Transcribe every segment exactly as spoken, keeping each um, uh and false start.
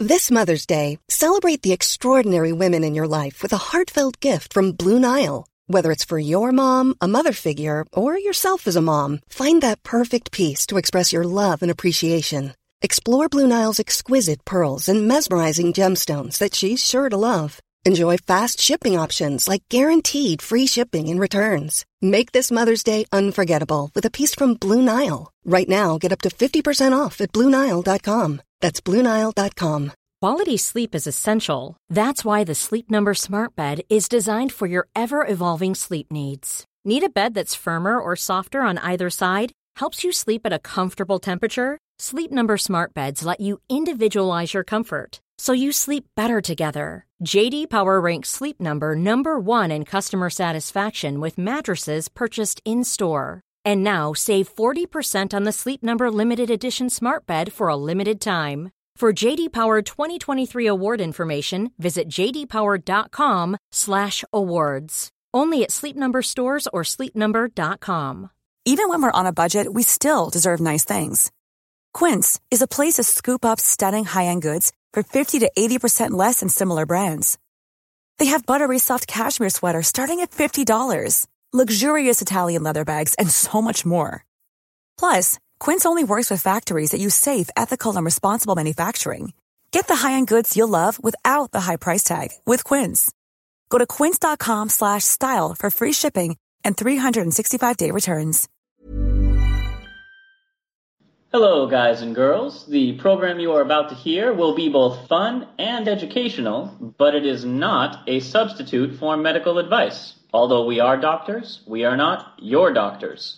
This Mother's Day, celebrate the extraordinary women in your life with a heartfelt gift from Blue Nile. Whether it's for your mom, a mother figure, or yourself as a mom, find that perfect piece to express your love and appreciation. Explore Blue Nile's exquisite pearls and mesmerizing gemstones that she's sure to love. Enjoy fast shipping options like guaranteed free shipping and returns. Make this Mother's Day unforgettable with a piece from Blue Nile. Right now, get up to fifty percent off at Blue Nile dot com. That's Blue Nile dot com. Quality sleep is essential. That's why the Sleep Number Smart Bed is designed for your ever-evolving sleep needs. Need a bed that's firmer or softer on either side? Helps you sleep at a comfortable temperature? Sleep Number Smart Beds let you individualize your comfort, so you sleep better together. J D Power ranks Sleep Number number one in customer satisfaction with mattresses purchased in-store. And now save forty percent on the Sleep Number Limited Edition Smart Bed for a limited time. For J D Power twenty twenty-three award information, visit jdpower.com slash awards. Only at Sleep Number stores or sleep number dot com. Even when we're on a budget, we still deserve nice things. Quince is a place to scoop up stunning high-end goods for fifty to eighty percent less than similar brands. They have buttery soft cashmere sweaters starting at fifty dollars, luxurious Italian leather bags, and so much more. Plus, Quince only works with factories that use safe, ethical, and responsible manufacturing. Get the high-end goods you'll love without the high price tag with Quince. Go to quince.com slash style for free shipping and three sixty-five day returns. Hello, guys and girls. The program you are about to hear will be both fun and educational, but it is not a substitute for medical advice. Although we are doctors, we are not your doctors.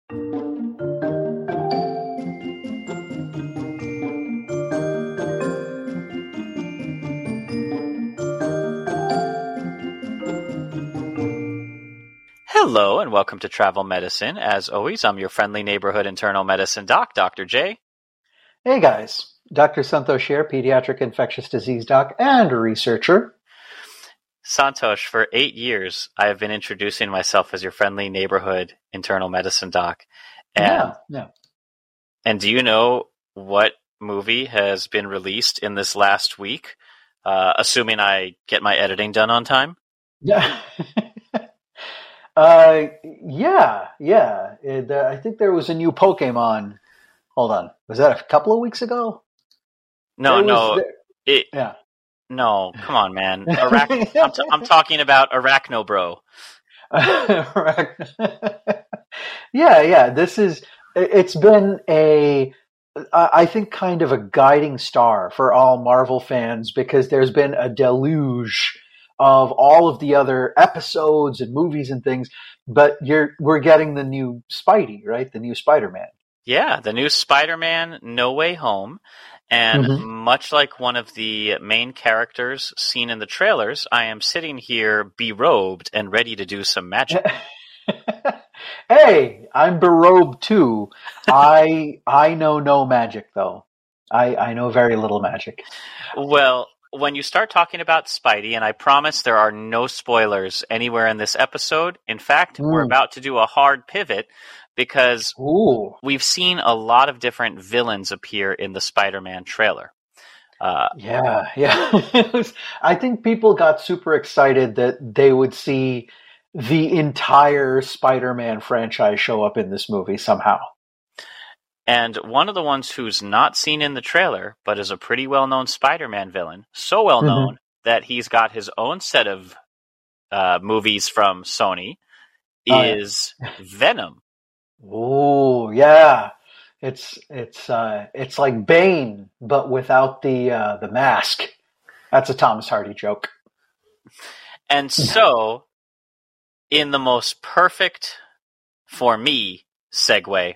Hello, and welcome to Travel Medicine. As always, I'm your friendly neighborhood internal medicine doc, Doctor J. Hey guys, Doctor Santosh here, pediatric infectious disease doc and researcher. Santosh, for eight years, I have been introducing myself as your friendly neighborhood internal medicine doc. And, yeah, yeah. And do you know what movie has been released in this last week, uh, assuming I get my editing done on time? Yeah. Uh, yeah, yeah. It, uh, I think there was a new Pokemon. Hold on, was that a couple of weeks ago? No, no. There... It, yeah. No, come on, man. Arach- I'm, t- I'm talking about Arachnobro. yeah, yeah. This is. It's been a. I think kind of a guiding star for all Marvel fans because there's been a deluge of all of the other episodes and movies and things, but you're we're getting the new Spidey, right? The new Spider-Man. Yeah, the new Spider-Man No Way Home. And mm-hmm. much like one of the main characters seen in the trailers, I am sitting here berobed and ready to do some magic. Hey, I'm berobed too. I I know no magic though. I, I know very little magic. Well, when you start talking about Spidey, and I promise there are no spoilers anywhere in this episode. In fact, mm. we're about to do a hard pivot because Ooh. we've seen a lot of different villains appear in the Spider-Man trailer. Uh, yeah, yeah. I think people got super excited that they would see the entire Spider-Man franchise show up in this movie somehow. And one of the ones who's not seen in the trailer, but is a pretty well-known Spider-Man villain, so well-known mm-hmm. that he's got his own set of uh, movies from Sony, oh, is yeah. Venom. Oh, yeah. It's it's uh, it's like Bane, but without the uh, the mask. That's a Thomas Hardy joke. And so, in the most perfect, for me, segue,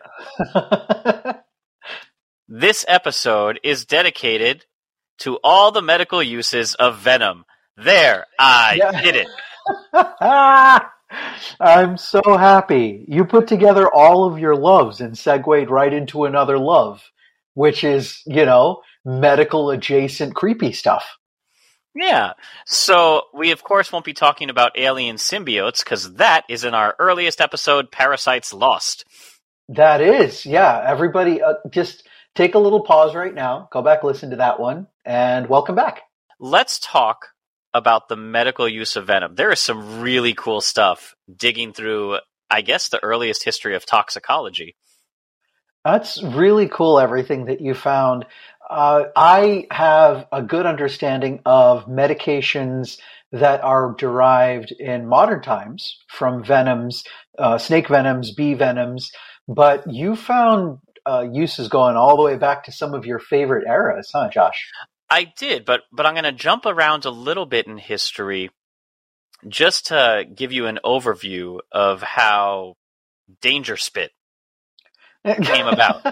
this episode is dedicated to all the medical uses of Venom. There, I yeah. did it. I'm so happy. You put together all of your loves and segued right into another love, which is, you know, medical adjacent creepy stuff. Yeah. So we, of course, won't be talking about alien symbiotes because that is in our earliest episode, Parasites Lost. That is, yeah. Everybody uh, just take a little pause right now, go back, listen to that one, and welcome back. Let's talk about the medical use of venom. There is some really cool stuff digging through, I guess, the earliest history of toxicology. That's really cool, everything that you found. Uh, I have a good understanding of medications that are derived in modern times from venoms, uh, snake venoms, bee venoms, but you found uh, uses going all the way back to some of your favorite eras, huh, Josh? I did, but but I'm going to jump around a little bit in history just to give you an overview of how Danger Spit came about.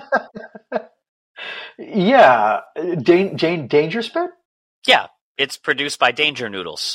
Yeah, Dan- Jane Danger Spit? Yeah, it's produced by Danger Noodles.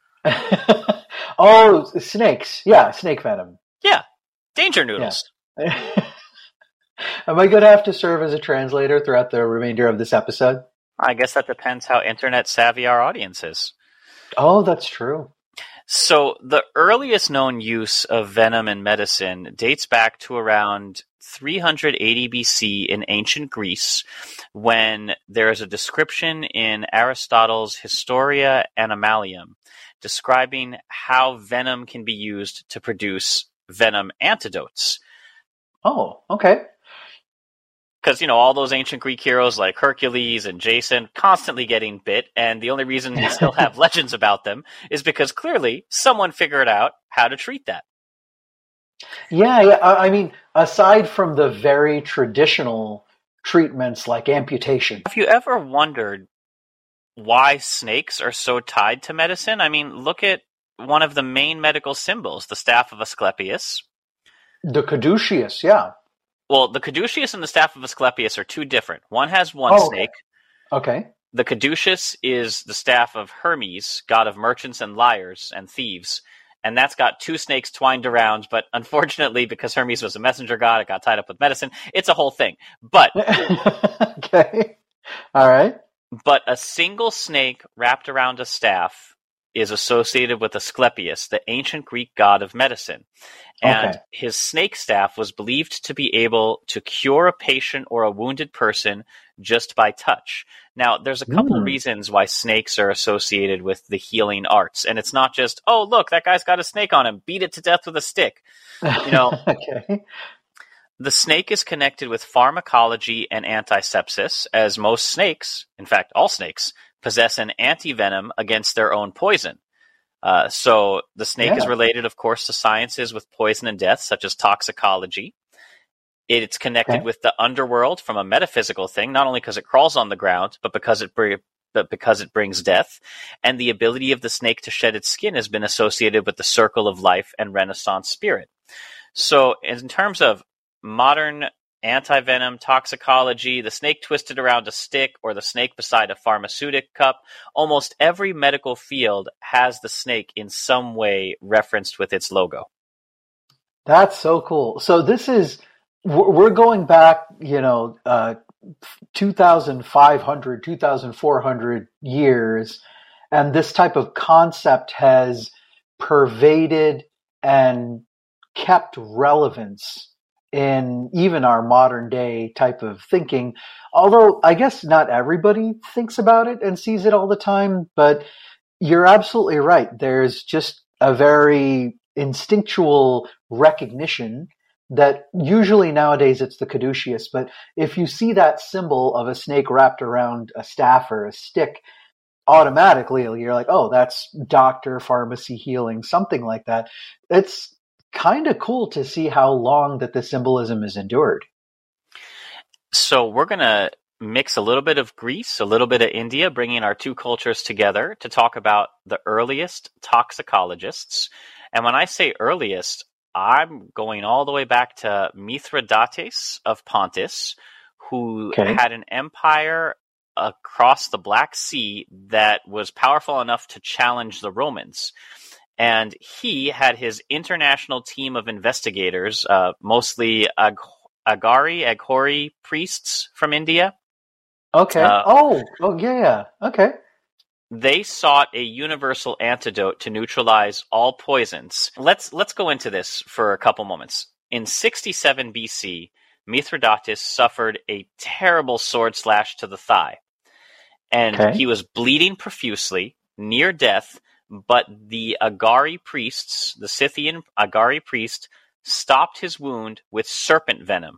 Oh, snakes. Yeah, snake venom. Yeah, Danger Noodles. Yeah. Am I going to have to serve as a translator throughout the remainder of this episode? I guess that depends how internet savvy our audience is. Oh, that's true. So the earliest known use of venom in medicine dates back to around three hundred eighty B C in ancient Greece, when there is a description in Aristotle's Historia Animalium describing how venom can be used to produce venom antidotes. Oh, okay. Because, you know, all those ancient Greek heroes like Hercules and Jason constantly getting bit, and the only reason we still have legends about them is because clearly someone figured out how to treat that. Yeah, yeah. I mean, aside from the very traditional treatments like amputation. Have you ever wondered why snakes are so tied to medicine? I mean, look at one of the main medical symbols, the staff of Asclepius. The caduceus, yeah. Well, the caduceus and the staff of Asclepius are two different. One has one Oh, snake. Okay. The caduceus is the staff of Hermes, god of merchants and liars and thieves. And that's got two snakes twined around, but unfortunately, because Hermes was a messenger god, it got tied up with medicine. It's a whole thing. But Okay. All right. but a single snake wrapped around a staff is associated with Asclepius, the ancient Greek god of medicine. And Okay. his snake staff was believed to be able to cure a patient or a wounded person just by touch. Now, there's a couple Mm. reasons why snakes are associated with the healing arts. And it's not just, oh, look, that guy's got a snake on him. Beat it to death with a stick. You know, Okay. the snake is connected with pharmacology and antisepsis, as most snakes, in fact, all snakes, possess an antivenom against their own poison. Uh, so the snake Yeah. is related, of course, to sciences with poison and death, such as toxicology. It's connected Okay. with the underworld from a metaphysical thing, not only because it crawls on the ground, but because it br- but because it brings death. And the ability of the snake to shed its skin has been associated with the circle of life and Renaissance spirit. So in terms of modern antivenom toxicology, the snake twisted around a stick, or the snake beside a pharmaceutic cup, almost every medical field has the snake in some way referenced with its logo. That's so cool. So this is, we're we're going back, you know, uh, two thousand five hundred, two thousand four hundred years, and this type of concept has pervaded and kept relevance in even our modern day type of thinking. Although I guess not everybody thinks about it and sees it all the time, but you're absolutely right. There's just a very instinctual recognition that usually nowadays it's the caduceus, but if you see that symbol of a snake wrapped around a staff or a stick, automatically you're like, oh, that's doctor, pharmacy, healing, something like that. It's kind of cool to see how long that the symbolism has endured. So we're going to mix a little bit of Greece, a little bit of India, bringing our two cultures together to talk about the earliest toxicologists. And when I say earliest, I'm going all the way back to Mithridates of Pontus, who Okay. had an empire across the Black Sea that was powerful enough to challenge the Romans. And he had his international team of investigators, uh, mostly Ag- Agari, Aghori priests from India. Okay. Uh, oh, oh yeah, yeah. Okay. They sought a universal antidote to neutralize all poisons. Let's let's go into this for a couple moments. In sixty-seven B C, Mithridates suffered a terrible sword slash to the thigh. And Okay. he was bleeding profusely, near death, but the Agari priests, the Scythian Agari priest, stopped his wound with serpent venom.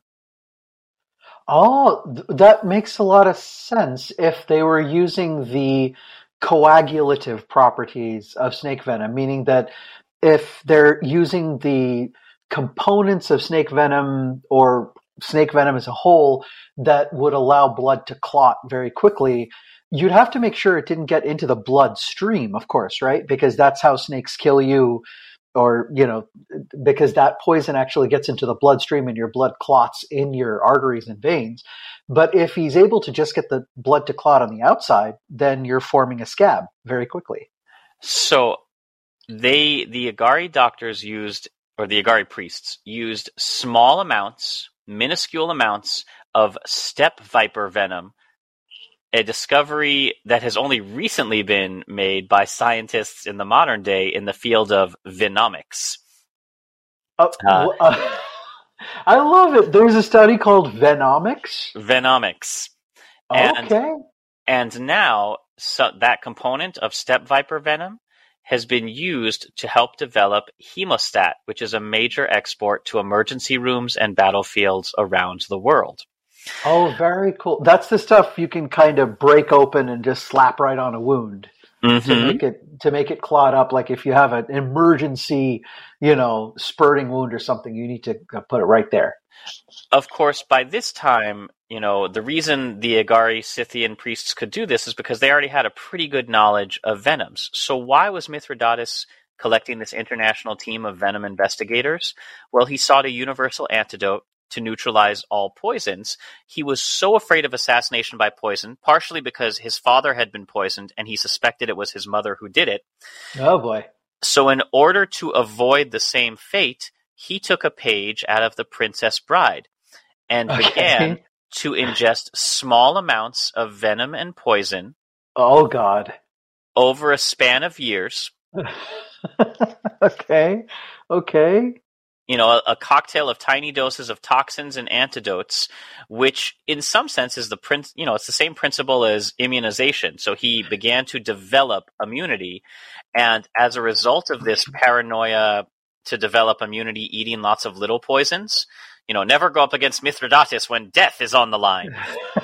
Oh, th- that makes a lot of sense if they were using the coagulative properties of snake venom, meaning that if they're using the components of snake venom or snake venom as a whole that would allow blood to clot very quickly, you'd have to make sure it didn't get into the bloodstream, of course, right? Because that's how snakes kill you, or, you know, because that poison actually gets into the bloodstream and your blood clots in your arteries and veins. But if he's able to just get the blood to clot on the outside, then you're forming a scab very quickly. So they, the Agari doctors used, or the Agari priests, used small amounts, minuscule amounts of steppe viper venom, a discovery that has only recently been made by scientists in the modern day in the field of venomics. Uh, Uh, uh, I love it. There's a study called Venomics. Venomics. And, Okay. and now so that component of steppe viper venom has been used to help develop hemostat, which is a major export to emergency rooms and battlefields around the world. Oh, very cool. That's the stuff you can kind of break open and just slap right on a wound to Mm-hmm. make it to make it clot up. Like if you have an emergency, you know, spurting wound or something, you need to put it right there. Of course, by this time, you know, the reason the Agari Scythian priests could do this is because they already had a pretty good knowledge of venoms. So why was Mithridates collecting this international team of venom investigators? Well, he sought a universal antidote to neutralize all poisons. He was so afraid of assassination by poison, partially because his father had been poisoned and he suspected it was his mother who did it. Oh boy. So in order to avoid the same fate, he took a page out of The Princess Bride and Okay. began to ingest small amounts of venom and poison Oh God. over a span of years. Okay. Okay. You know, a, a cocktail of tiny doses of toxins and antidotes, which in some sense is the prin- you know, it's the same principle as immunization. So he began to develop immunity, and as a result of this paranoia to develop immunity, eating lots of little poisons, you know, never go up against Mithridates when death is on the line.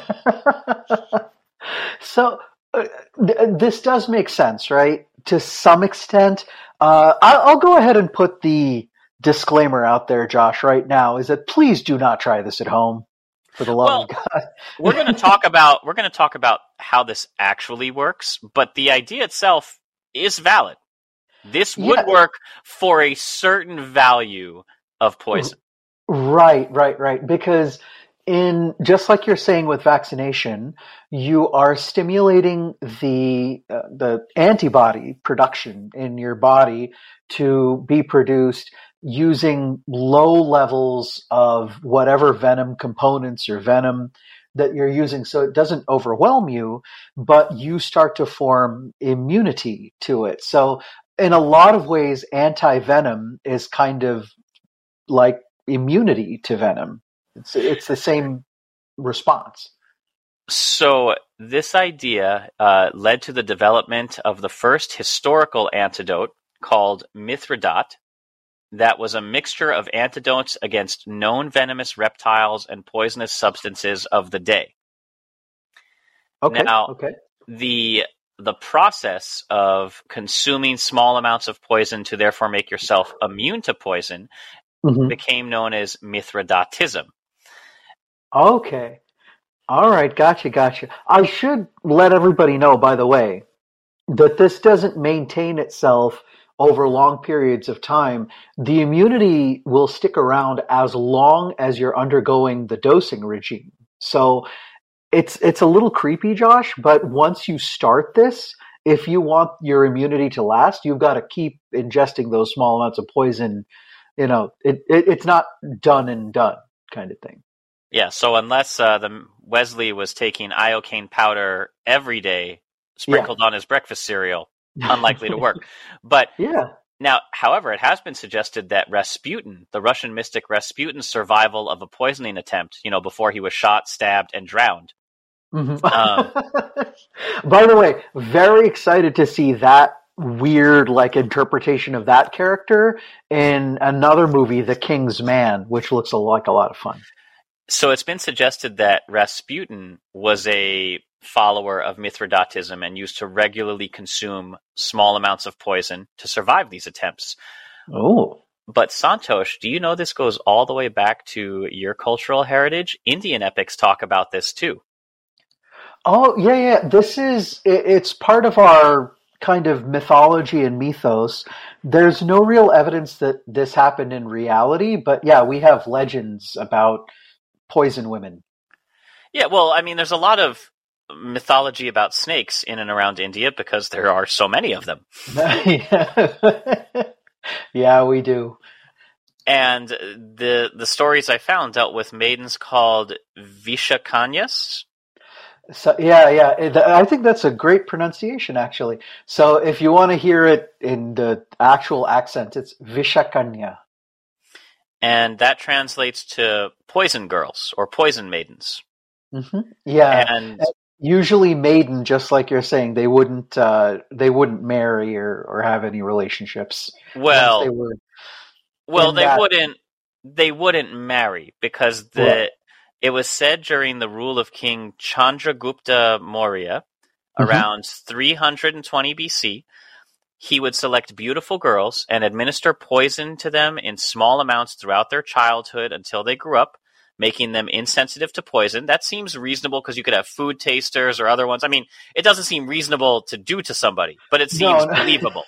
So uh, th- this does make sense, right? To some extent. Uh, I- I'll go ahead and put the disclaimer out there, Josh, right now, is that please do not try this at home, for the love Well, of God. we're going to talk about we're going to talk about how this actually works, but the idea itself is valid. This would Yeah. work for a certain value of poison. Right, right, right. Because in just like you're saying with vaccination, you are stimulating the uh, the antibody production in your body to be produced using low levels of whatever venom components or venom that you're using, so it doesn't overwhelm you, but you start to form immunity to it. So in a lot of ways, anti-venom is kind of like immunity to venom. It's it's the same response. So this idea uh, led to the development of the first historical antidote called Mithridat, that was a mixture of antidotes against known venomous reptiles and poisonous substances of the day. Okay. Now, okay. the the process of consuming small amounts of poison to therefore make yourself immune to poison Mhm. became known as Mithridatism. Okay. All right. Gotcha. Gotcha. I should let everybody know, by the way, that this doesn't maintain itself over long periods of time. The immunity will stick around as long as you're undergoing the dosing regime. So it's it's a little creepy, Josh, but once you start this, if you want your immunity to last, you've got to keep ingesting those small amounts of poison. You know, it, it it's not done and done kind of thing. Yeah, so unless uh, the Wesley was taking iocane powder every day, sprinkled on his breakfast cereal, unlikely to work. But Yeah. Now, however, it has been suggested that Rasputin, the Russian mystic Rasputin's survival of a poisoning attempt, you know, before he was shot, stabbed, and drowned. Mm-hmm. Um, By the way, very excited to see that weird like interpretation of that character in another movie, The King's Man, which looks like a lot of fun. So it's been suggested that Rasputin was a follower of Mithridatism and used to regularly consume small amounts of poison to survive these attempts. Oh. But Santosh, do you know this goes all the way back to your cultural heritage? Indian epics talk about this too. Oh, yeah, yeah. This is, it's part of our kind of mythology and mythos. There's no real evidence that this happened in reality, but yeah, we have legends about poison women. Yeah, well, I mean, there's a lot of mythology about snakes in and around India because there are so many of them. Yeah, we do. And the the stories I found dealt with maidens called Vishakanyas. So yeah, yeah, I think that's a great pronunciation, actually. So if you want to hear it in the actual accent, it's Vishakanya. And that translates to poison girls or poison maidens. Mm-hmm. Yeah, and usually maiden, just like you're saying, they wouldn't uh, they wouldn't marry or, or have any relationships. Well, they were well, they that... wouldn't they wouldn't marry because the right. It was said during the rule of King Chandragupta Maurya, mm-hmm. around three hundred twenty B C, he would select beautiful girls and administer poison to them in small amounts throughout their childhood until they grew up, making them insensitive to poison. That seems reasonable because you could have food tasters or other ones. I mean, it doesn't seem reasonable to do to somebody, but it seems no, no. believable.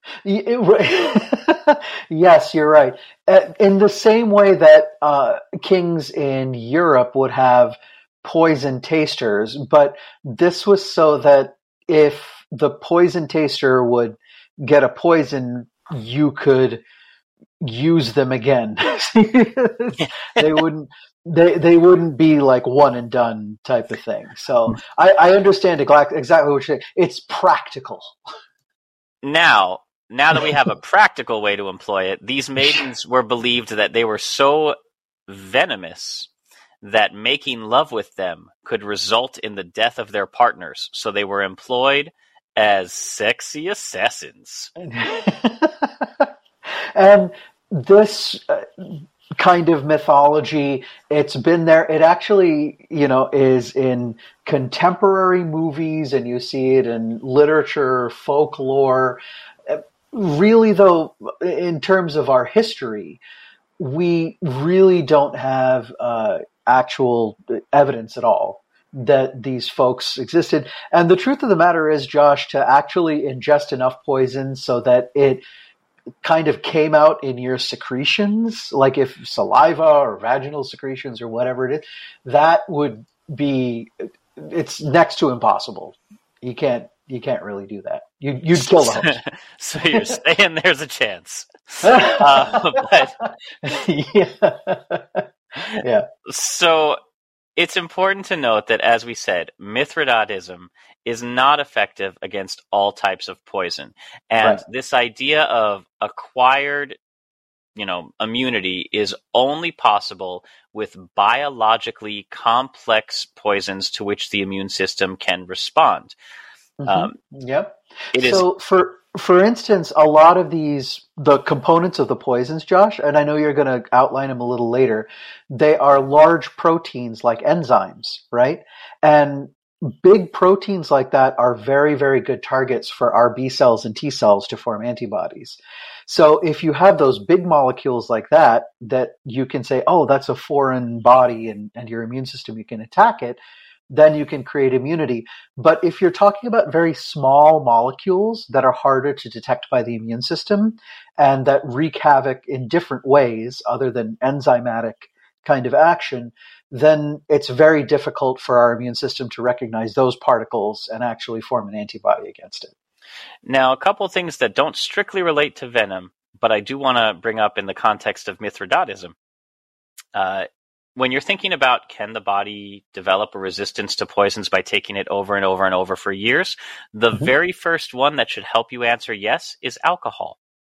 Yes, you're right. In the same way that uh, kings in Europe would have poison tasters, but this was so that if the poison taster would get a poison, you could use them again. They wouldn't. They they wouldn't be like one and done type of thing. So I, I understand exactly what you're saying. It's practical. Now. Now that we have a practical way to employ it, these maidens were believed that they were so venomous that making love with them could result in the death of their partners. So they were employed as sexy assassins. And this uh, kind of mythology, it's been there. It actually, you know, is in contemporary movies, and you see it in literature, folklore. Really, though, in terms of our history, we really don't have uh, actual evidence at all that these folks existed. And the truth of the matter is, Josh, to actually ingest enough poison so that it kind of came out in your secretions, like if saliva or vaginal secretions or whatever it is, that would be, it's next to impossible. You can't. You can't really do that. You, you'd kill the host. So you're saying there's a chance. Uh, but, yeah. Yeah. So it's important to note that, as we said, Mithridatism is not effective against all types of poison. And right. this idea of acquired, you know, immunity is only possible with biologically complex poisons to which the immune system can respond. Mm-hmm. Um, yep. It so is... for for instance, a lot of these, the components of the poisons, Josh, and I know you're going to outline them a little later, they are large proteins like enzymes, right? And big proteins like that are very, very good targets for our B cells and T cells to form antibodies. So if you have those big molecules like that, that you can say, oh, that's a foreign body, and, and your immune system, you can attack it, then you can create immunity. But if you're talking about very small molecules that are harder to detect by the immune system and that wreak havoc in different ways other than enzymatic kind of action, then it's very difficult for our immune system to recognize those particles and actually form an antibody against it. Now, a couple of things that don't strictly relate to venom, but I do want to bring up in the context of Mithridatism. Uh, When you're thinking about can the body develop a resistance to poisons by taking it over and over and over for years, the mm-hmm. very first one that should help you answer yes is alcohol.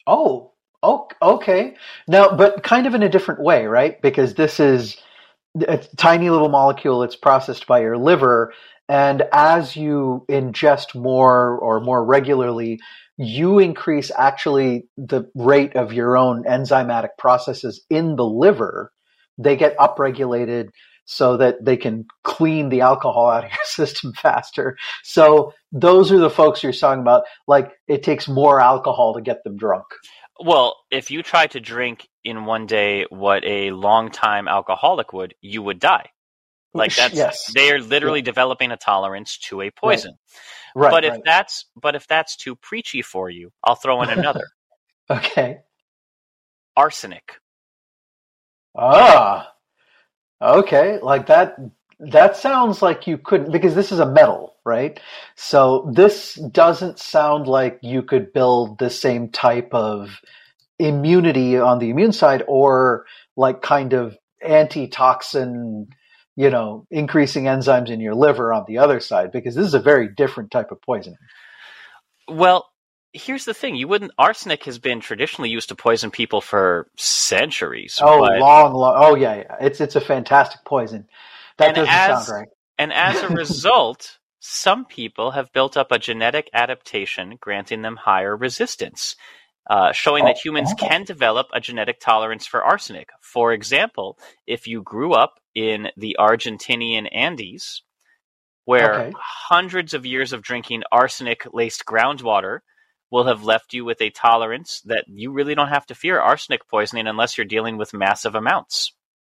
Oh, oh, okay. Now, but kind of in a different way, right? Because this is a tiny little molecule. It's processed by your liver. And as you ingest more or more regularly, you increase actually the rate of your own enzymatic processes in the liver. They get upregulated so that they can clean the alcohol out of your system faster. So those are the folks you're talking about. Like, it takes more alcohol to get them drunk. Well, if you try to drink in one day what a long-time alcoholic would, you would die. Like that's yes. They are literally yeah. developing a tolerance to a poison. Right. Right, but if right. that's but if that's too preachy for you, I'll throw in another. Okay. Arsenic. Ah. Okay. Like that that sounds like you couldn't, because this is a metal, right? So this doesn't sound like you could build the same type of immunity on the immune side, or like kind of antitoxin, you know, increasing enzymes in your liver on the other side, because this is a very different type of poisoning. Well, here's the thing. You wouldn't, arsenic has been traditionally used to poison people for centuries. Oh, but, long, long. Oh, yeah, yeah. It's, it's a fantastic poison. That doesn't as, sound right. And as a result, some people have built up a genetic adaptation granting them higher resistance. Uh, showing oh, that humans okay. can develop a genetic tolerance for arsenic. For example, if you grew up in the Argentinian Andes, where okay. hundreds of years of drinking arsenic-laced groundwater will have left you with a tolerance that you really don't have to fear arsenic poisoning unless you're dealing with massive amounts.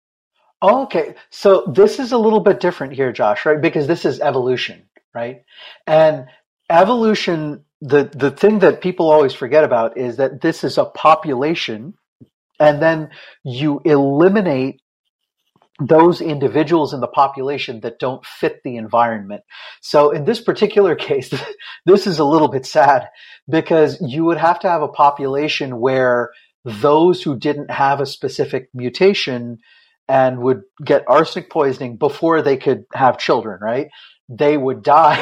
Okay, so this is a little bit different here, Josh, right? Because this is evolution, right? And evolution, the, the thing that people always forget about is that this is a population, and then you eliminate those individuals in the population that don't fit the environment. So in this particular case, this is a little bit sad, because you would have to have a population where those who didn't have a specific mutation and would get arsenic poisoning before they could have children, right? They would die.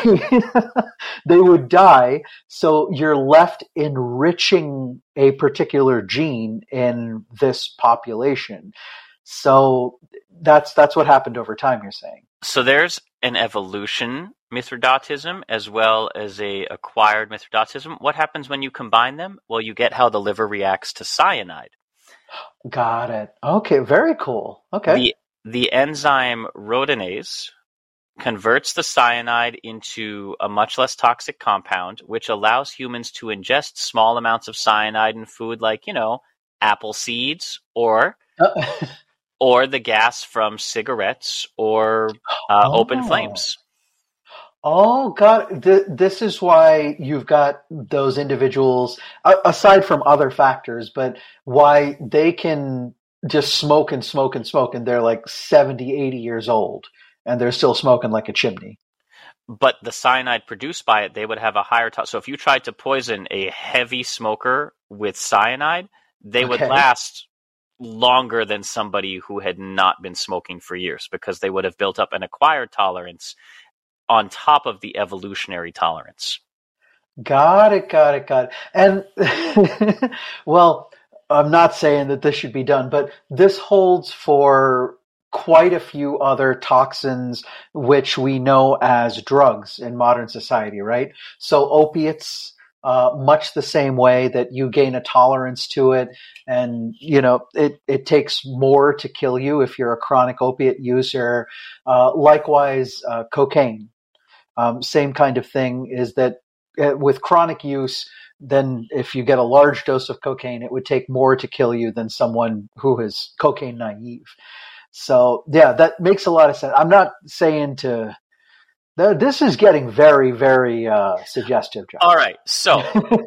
They would die. So you're left enriching a particular gene in this population. So that's that's what happened over time, you're saying. So there's an evolution Mithridatism as well as a acquired Mithridatism. What happens when you combine them? Well, you get how the liver reacts to cyanide. Got it. Okay, very cool. Okay. The, the enzyme rhodinase converts the cyanide into a much less toxic compound, which allows humans to ingest small amounts of cyanide in food like, you know, apple seeds or uh. or the gas from cigarettes or uh, oh. open flames. Oh, God. Th- this is why you've got those individuals, uh, aside from other factors, but why they can just smoke and smoke and smoke, and they're like seventy, eighty years old, and they're still smoking like a chimney. But the cyanide produced by it, they would have a higher to- So if you tried to poison a heavy smoker with cyanide, they okay. would last longer than somebody who had not been smoking for years, because they would have built up an acquired tolerance on top of the evolutionary tolerance. Got it, got it, got it. And, well, I'm not saying that this should be done, but this holds for quite a few other toxins which we know as drugs in modern society, right? So opiates, uh, much the same way that you gain a tolerance to it, and, you know, it, it takes more to kill you if you're a chronic opiate user. Uh, likewise, uh, cocaine. Um, same kind of thing is that uh, with chronic use, then if you get a large dose of cocaine, it would take more to kill you than someone who is cocaine naive. So, yeah, that makes a lot of sense. I'm not saying to th- – this is getting very, very uh, suggestive, John. All right. So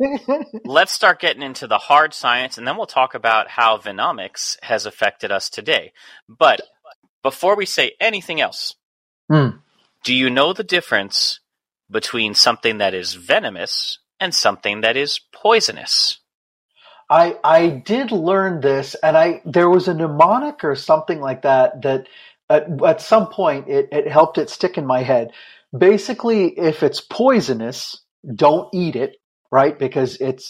let's start getting into the hard science, and then we'll talk about how Venomics has affected us today. But before we say anything else, mm. do you know the difference between something that is venomous and something that is poisonous? I I did learn this, and I there was a mnemonic or something like that that at, at some point it, it helped it stick in my head. Basically, if it's poisonous, don't eat it, right? Because it's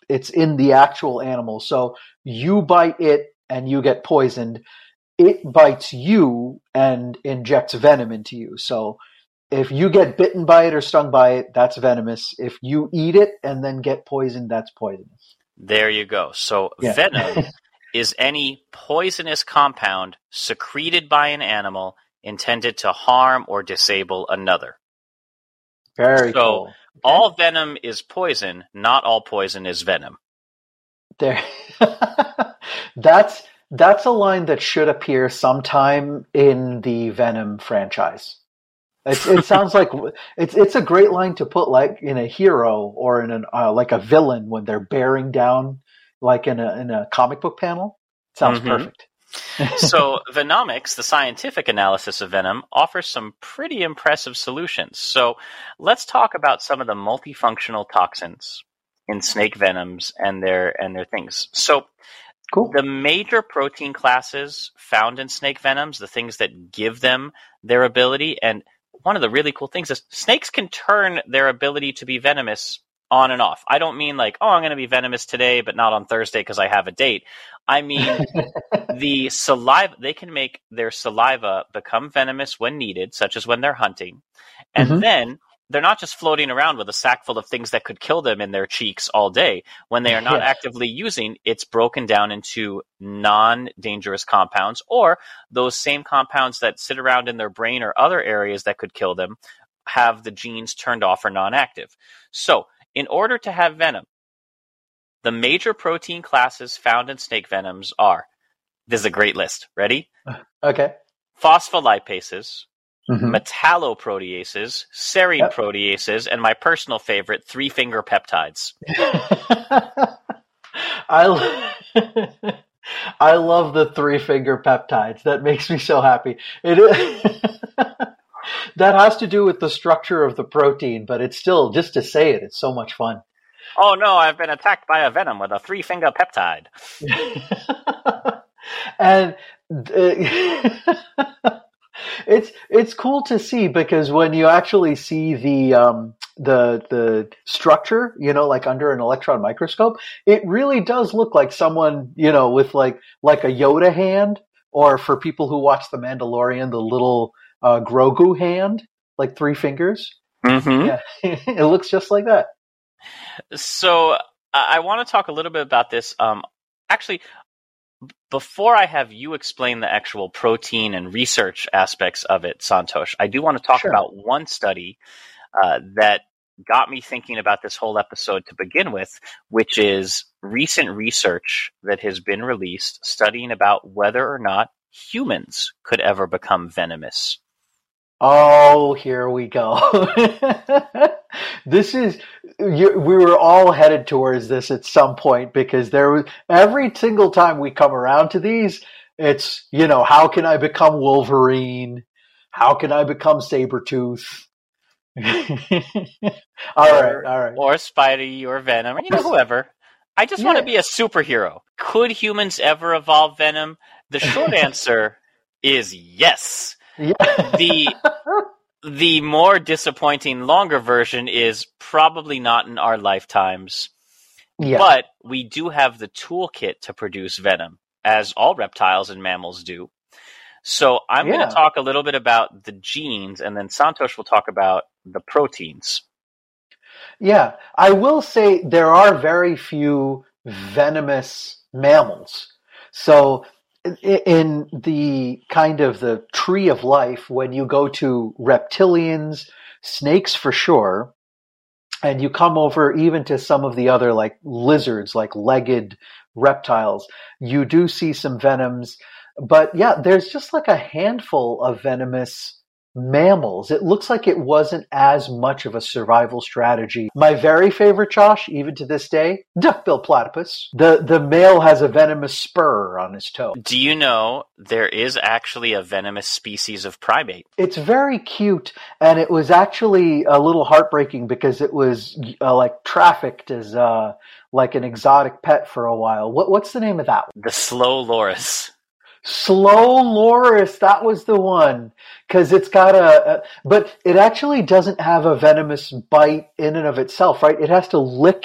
it's in the actual animal. So you bite it and you get poisoned. It bites you and injects venom into you. So if you get bitten by it or stung by it, that's venomous. If you eat it and then get poisoned, that's poisonous. There you go. So Yeah. venom is any poisonous compound secreted by an animal intended to harm or disable another. Very so cool. Okay. All venom is poison, not all poison is venom. There. that's that's a line that should appear sometime in the Venom franchise. It's, it sounds like it's it's a great line to put like in a hero or in an uh, like a villain when they're bearing down like in a in a comic book panel. It sounds Mm-hmm. perfect. So Venomics, the scientific analysis of venom, offers some pretty impressive solutions. So let's talk about some of the multifunctional toxins in snake venoms and their and their things. So Cool. the major protein classes found in snake venoms, the things that give them their ability, and one of the really cool things is snakes can turn their ability to be venomous on and off. I don't mean like, oh, I'm going to be venomous today, but not on Thursday because I have a date. I mean the saliva, they can make their saliva become venomous when needed, such as when they're hunting. And Mhm. then they're not just floating around with a sack full of things that could kill them in their cheeks all day. When they are not Yeah. actively using, it's broken down into non-dangerous compounds, or those same compounds that sit around in their brain or other areas that could kill them have the genes turned off or non-active. So in order to have venom, the major protein classes found in snake venoms are, this is a great list. Ready? Okay. Phospholipases, Mhm. metalloproteases, serine Yep. proteases, and my personal favorite, three-finger peptides. I lo- I love the three finger peptides. That makes me so happy. It that has to do with the structure of the protein, but it's still just to say it. It's so much fun. Oh no, I've been attacked by a venom with a three-finger peptide. And uh, it's it's cool to see because when you actually see the um, the the structure, you know, like under an electron microscope, it really does look like someone, you know, with like like a Yoda hand, or for people who watch The Mandalorian, the little uh, Grogu hand, like three fingers. Mm-hmm. Yeah, it looks just like that. So uh, I want to talk a little bit about this. Um, actually, b- before I have you explain the actual protein and research aspects of it, Santosh, I do want to talk Sure. about one study uh, that got me thinking about this whole episode to begin with, which is recent research that has been released studying about whether or not humans could ever become venomous. Oh, here we go. This is, you, we were all headed towards this at some point because there was, every single time we come around to these, it's, you know, how can I become Wolverine? How can I become Sabretooth? all right, all right. Or Spidey or Venom, or, you know, whoever. I just want to Yeah. be a superhero. Could humans ever evolve venom? The short answer is yes. Yeah. The the more disappointing longer version is probably not in our lifetimes. Yeah. But we do have the toolkit to produce venom, as all reptiles and mammals do. So I'm Yeah. going to talk a little bit about the genes, and then Santosh will talk about the proteins. Yeah, I will say there are very few venomous mammals. So i- in the kind of the tree of life, when you go to reptilians, snakes for sure, and you come over even to some of the other like lizards, like legged reptiles, you do see some venoms. But yeah, there's just like a handful of venomous mammals. It looks like it wasn't as much of a survival strategy. My very favorite, Josh, even to this day, duckbill platypus. The the male has a venomous spur on his toe. Do you know there is actually a venomous species of primate? It's very cute, and it was actually a little heartbreaking because it was uh, like trafficked as uh, like an exotic pet for a while. What what's the name of that one? The slow loris. Slow loris, that was the one, because it's got a, a, but it actually doesn't have a venomous bite in and of itself, right? It has to lick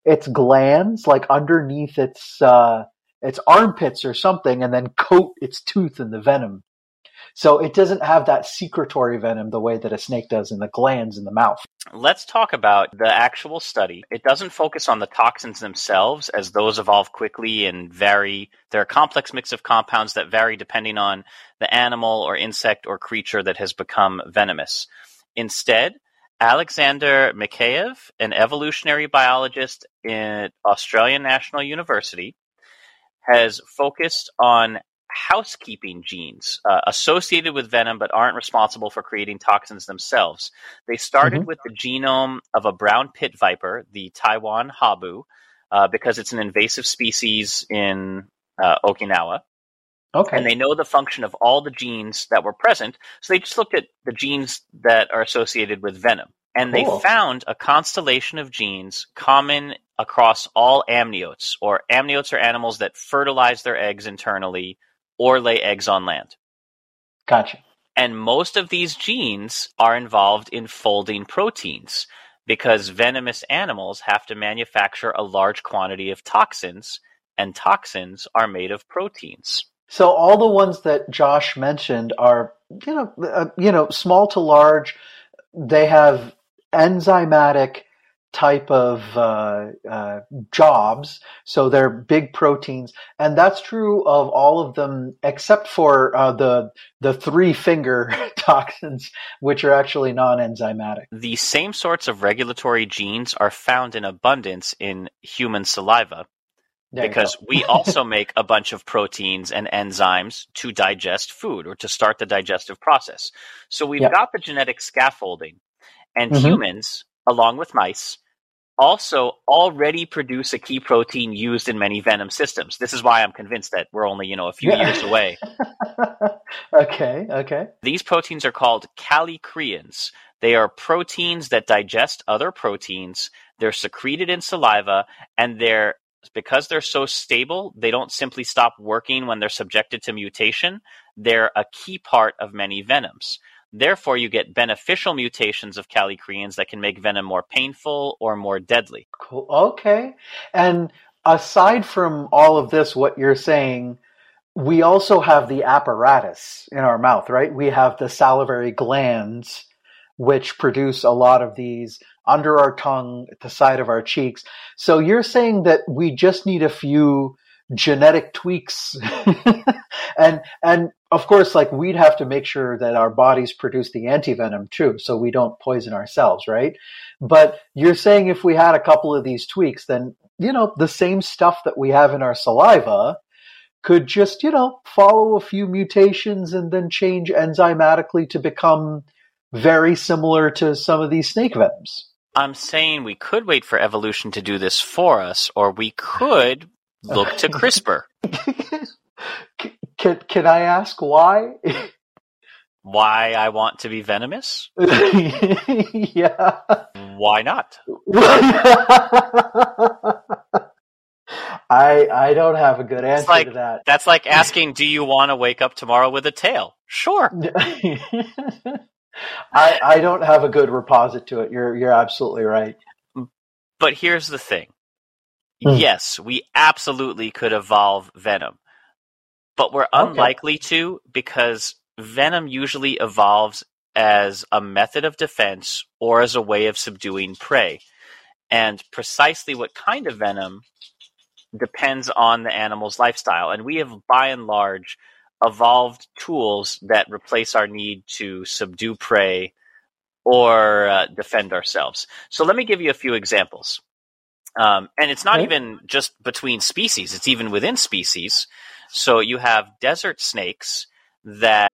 its glands, like underneath its uh, its armpits or something, and then coat its tooth in the venom. So it doesn't have that secretory venom the way that a snake does in the glands in the mouth. Let's talk about the actual study. It doesn't focus on the toxins themselves, as those evolve quickly and vary. They're a complex mix of compounds that vary depending on the animal or insect or creature that has become venomous. Instead, Alexander Mikheyev, an evolutionary biologist at Australian National University, has focused on housekeeping genes uh, associated with venom but aren't responsible for creating toxins themselves. They started mm-hmm. with the genome of a brown pit viper, the Taiwan habu, uh, because it's an invasive species in uh, Okinawa. Okay. And they know the function of all the genes that were present, so they just looked at the genes that are associated with venom. And cool. They found a constellation of genes common across all amniotes, or amniotes are animals that fertilize their eggs internally or lay eggs on land. Gotcha. And most of these genes are involved in folding proteins because venomous animals have to manufacture a large quantity of toxins, and toxins are made of proteins. So all the ones that Josh mentioned are, you know, uh, you know, small to large. They have enzymatic type of uh, uh, jobs, so they're big proteins, and that's true of all of them except for uh, the the three finger toxins, which are actually non-enzymatic. The same sorts of regulatory genes are found in abundance in human saliva, there because we also make a bunch of proteins and enzymes to digest food or to start the digestive process. So we've yep. got the genetic scaffolding, and mm-hmm. humans, along with mice, also already produce a key protein used in many venom systems. This is why I'm convinced that we're only, you know, a few yeah. years away. Okay, okay. These proteins are called callicreins. They are proteins that digest other proteins. They're secreted in saliva, and they're because they're so stable, they don't simply stop working when they're subjected to mutation. They're a key part of many venoms. Therefore, you get beneficial mutations of callicreins that can make venom more painful or more deadly. Cool. Okay. And aside from all of this, what you're saying, we also have the apparatus in our mouth, right? We have the salivary glands, which produce a lot of these under our tongue, at the side of our cheeks. So you're saying that we just need a few genetic tweaks and and of course, like, we'd have to make sure that our bodies produce the antivenom too, so we don't poison ourselves, right? But you're saying if we had a couple of these tweaks, then, you know, the same stuff that we have in our saliva could just, you know, follow a few mutations and then change enzymatically to become very similar to some of these snake venoms. I'm saying we could wait for evolution to do this for us, or we could look to CRISPR. Can, can I ask why? Why I want to be venomous? Yeah. Why not? I I don't have a good answer like, to that. That's like asking, do you want to wake up tomorrow with a tail? Sure. I I don't have a good reposit to it. You're you're absolutely right. But here's the thing. Mm. Yes, we absolutely could evolve venom. But we're unlikely okay. to, because venom usually evolves as a method of defense or as a way of subduing prey. And precisely what kind of venom depends on the animal's lifestyle. And we have, by and large, evolved tools that replace our need to subdue prey or uh, defend ourselves. So let me give you a few examples. Um, and it's not okay. even just between species, it's even within species. So you have desert snakes that...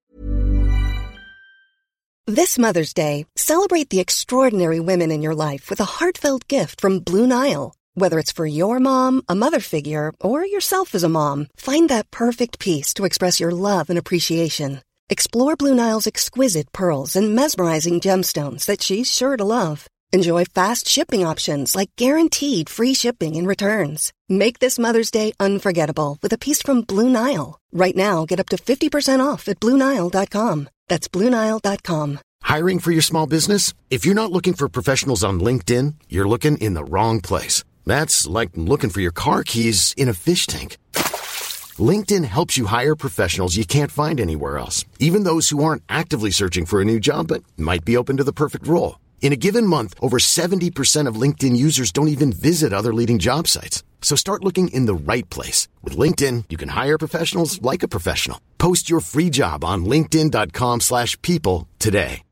This Mother's Day, celebrate the extraordinary women in your life with a heartfelt gift from Blue Nile. Whether it's for your mom, a mother figure, or yourself as a mom, find that perfect piece to express your love and appreciation. Explore Blue Nile's exquisite pearls and mesmerizing gemstones that she's sure to love. Enjoy fast shipping options like guaranteed free shipping and returns. Make this Mother's Day unforgettable with a piece from Blue Nile. Right now, get up to fifty percent off at Blue Nile dot com. That's Blue Nile dot com. Hiring for your small business? If you're not looking for professionals on LinkedIn, you're looking in the wrong place. That's like looking for your car keys in a fish tank. LinkedIn helps you hire professionals you can't find anywhere else, even those who aren't actively searching for a new job but might be open to the perfect role. In a given month, over seventy percent of LinkedIn users don't even visit other leading job sites. So start looking in the right place. With LinkedIn, you can hire professionals like a professional. Post your free job on linkedin.com slash people today.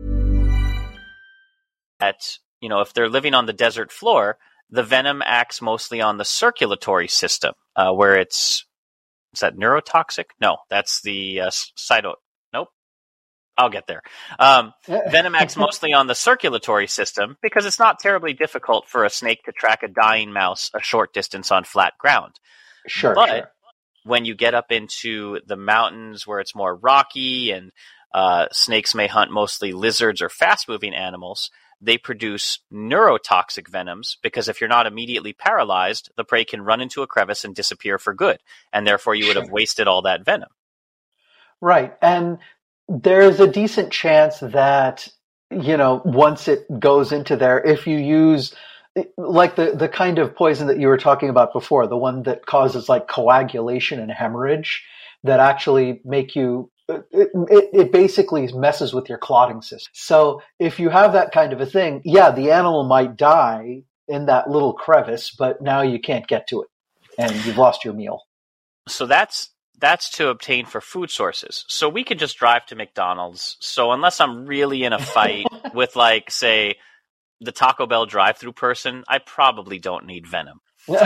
That, you know, if they're living on the desert floor, the venom acts mostly on the circulatory system, uh, where it's, is that neurotoxic? No, that's the uh, cyto. Nope. I'll get there. Um, venom acts mostly on the circulatory system because it's not terribly difficult for a snake to track a dying mouse a short distance on flat ground. Sure, but sure. when you get up into the mountains where it's more rocky and uh, snakes may hunt mostly lizards or fast-moving animals, they produce neurotoxic venoms because if you're not immediately paralyzed, the prey can run into a crevice and disappear for good, and therefore you would have wasted all that venom. Right. And there's a decent chance that, you know, once it goes into there, if you use like the, the kind of poison that you were talking about before, the one that causes like coagulation and hemorrhage that actually make you It, it, it basically messes with your clotting system. So if you have that kind of a thing, yeah, the animal might die in that little crevice, but now you can't get to it and you've lost your meal. So that's that's to obtain for food sources. So we could just drive to McDonald's. So unless I'm really in a fight with, like, say, the Taco Bell drive-through person, I probably don't need venom.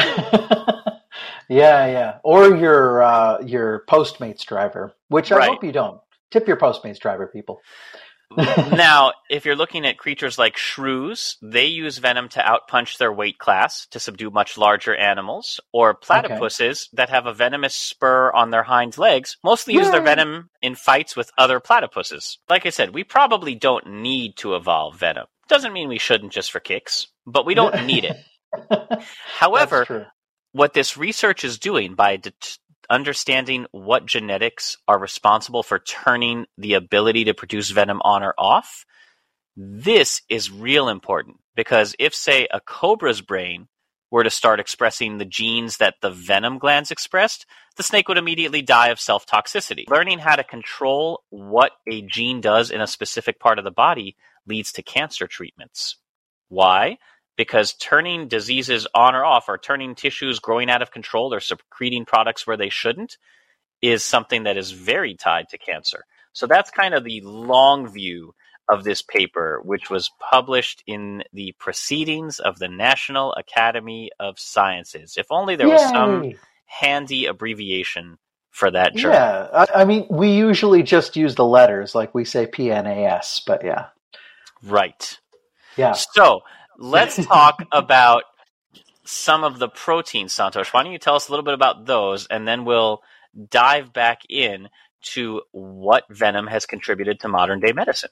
Yeah, yeah. Or your uh, your Postmates driver, which I Right. hope you don't. Tip your Postmates driver, people. Now, if you're looking at creatures like shrews, they use venom to outpunch their weight class to subdue much larger animals, or platypuses that have a venomous spur on their hind legs mostly use their Yay. venom in fights with other platypuses. Like I said, we probably don't need to evolve venom. Doesn't mean we shouldn't just for kicks, but we don't need it. However, That's true. what this research is doing by det- understanding what genetics are responsible for turning the ability to produce venom on or off, this is real important. Because if, say, a cobra's brain were to start expressing the genes that the venom glands expressed, the snake would immediately die of self-toxicity. Learning how to control what a gene does in a specific part of the body leads to cancer treatments. Why? Because turning diseases on or off, or turning tissues growing out of control or secreting products where they shouldn't, is something that is very tied to cancer. So that's kind of the long view of this paper, which was published in the Proceedings of the National Academy of Sciences. If only there was Yay. some handy abbreviation for that journal. Yeah, I, I mean, we usually just use the letters, like we say P N A S, but yeah. Right. Yeah. So let's talk about some of the proteins, Santosh. Why don't you tell us a little bit about those, and then we'll dive back in to what venom has contributed to modern-day medicine.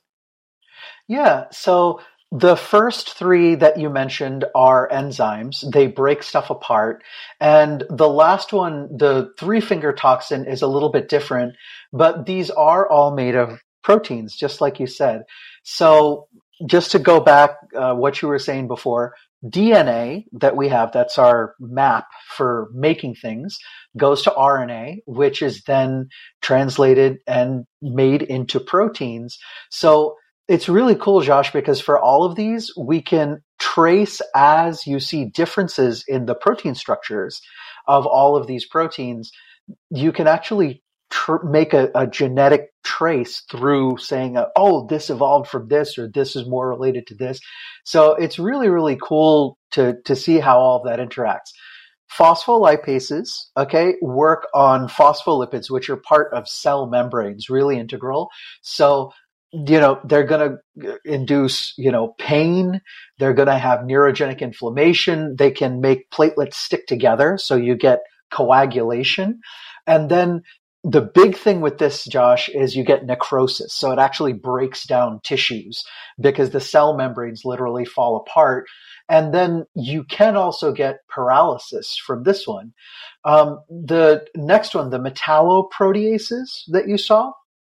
Yeah, so the first three that you mentioned are enzymes. They break stuff apart. And the last one, the three-finger toxin, is a little bit different, but these are all made of proteins, just like you said. So just to go back, uh, what you were saying before, D N A that we have, that's our map for making things, goes to R N A, which is then translated and made into proteins. So it's really cool, Josh, because for all of these, we can trace, as you see differences in the protein structures of all of these proteins, you can actually tr- make a, a genetic trace through saying, uh, oh, this evolved from this, or this is more related to this. So it's really, really cool to, to see how all of that interacts. Phospholipases, okay, work on phospholipids, which are part of cell membranes, really integral. So, you know, they're going to induce, you know, pain. They're going to have neurogenic inflammation. They can make platelets stick together, so you get coagulation. And then the big thing with this, Josh, is you get necrosis. So it actually breaks down tissues because the cell membranes literally fall apart. And then you can also get paralysis from this one. Um, the next one, the metalloproteases that you saw,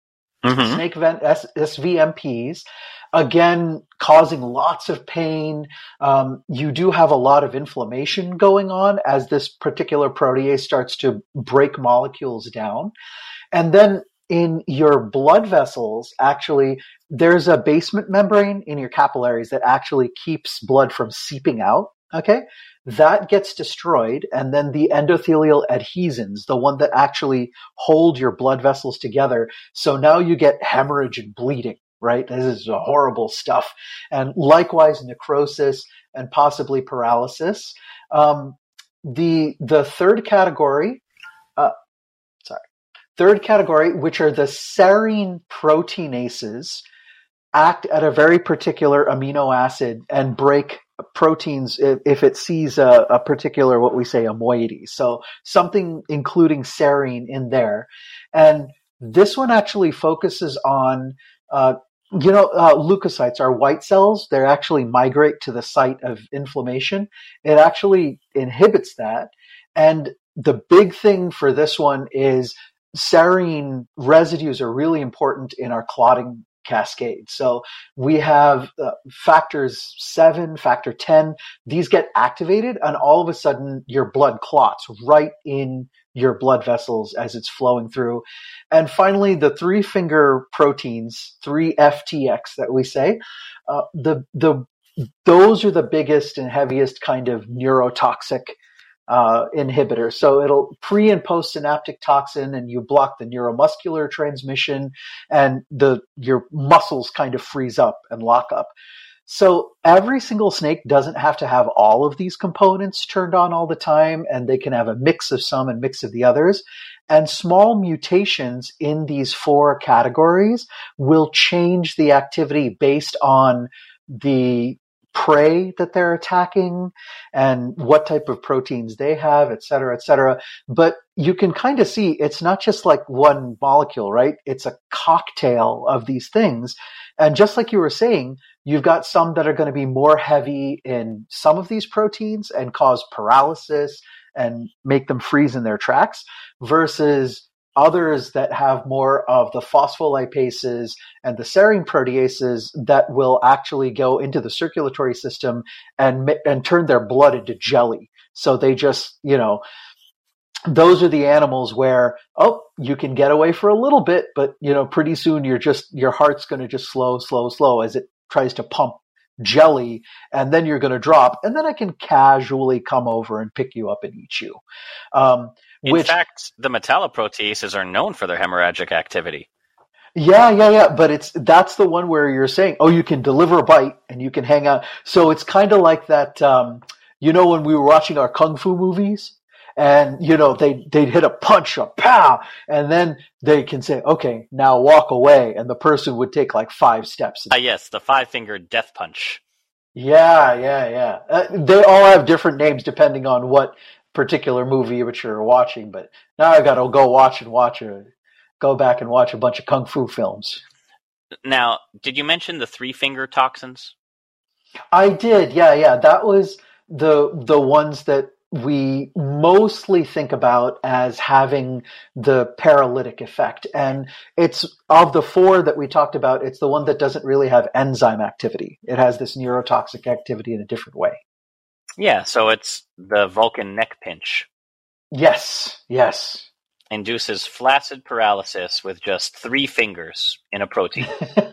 Mm-hmm. snake ven- S- SVMPs, again, causing lots of pain. Um, you do have a lot of inflammation going on as this particular protease starts to break molecules down. And then in your blood vessels, actually, there's a basement membrane in your capillaries that actually keeps blood from seeping out. Okay. That gets destroyed. And then the endothelial adhesins, the one that actually hold your blood vessels together. So now you get hemorrhage and bleeding, right? This is horrible stuff. And likewise, necrosis and possibly paralysis. Um, the, the third category, uh, sorry, third category, which are the serine proteinases, act at a very particular amino acid and break proteins if, if it sees a, a particular, what we say, a moiety. So something including serine in there. And this one actually focuses on, uh, you know, uh, leukocytes are white cells. They actually migrate to the site of inflammation. It actually inhibits that. And the big thing for this one is serine residues are really important in our clotting cascade. So we have uh, factors seven, factor ten, these get activated and all of a sudden your blood clots right in your blood vessels as it's flowing through. And finally, the three finger proteins, three F T X that we say, uh, the, the, those are the biggest and heaviest kind of neurotoxic uh, inhibitor. So it'll pre and post synaptic toxin, and you block the neuromuscular transmission, and the your muscles kind of freeze up and lock up. So every single snake doesn't have to have all of these components turned on all the time, and they can have a mix of some and mix of the others. And small mutations in these four categories will change the activity based on the prey that they're attacking and what type of proteins they have, et cetera, et cetera. But you can kind of see it's not just like one molecule, right? It's a cocktail of these things. And just like you were saying, you've got some that are going to be more heavy in some of these proteins and cause paralysis and make them freeze in their tracks versus others that have more of the phospholipases and the serine proteases that will actually go into the circulatory system and and turn their blood into jelly. So they just, you know, those are the animals where, oh, you can get away for a little bit, but, you know, pretty soon you're just, your heart's going to just slow, slow, slow as it tries to pump jelly, and then you're going to drop, and then I can casually come over and pick you up and eat you. Um, In which, fact, the metalloproteases are known for their hemorrhagic activity. Yeah, yeah, yeah. But it's that's the one where you're saying, oh, you can deliver a bite and you can hang out. So it's kind of like that, um, you know, when we were watching our kung fu movies, and you know they they'd hit a punch, a pow, and then they can say, okay, now walk away, and the person would take like five steps. Ah, yes, the five-fingered death punch. Yeah, yeah, yeah. Uh, they all have different names depending on what particular movie which you're watching. But now I got to go watch and watch a, go back and watch a bunch of kung fu films. Now, did you mention the three-finger toxins? I did. Yeah, yeah. That was the the ones that we mostly think about as having the paralytic effect. And it's of the four that we talked about, it's the one that doesn't really have enzyme activity. It has this neurotoxic activity in a different way. Yeah, so it's the Vulcan neck pinch. Yes, yes. Induces flaccid paralysis with just three fingers in a protein.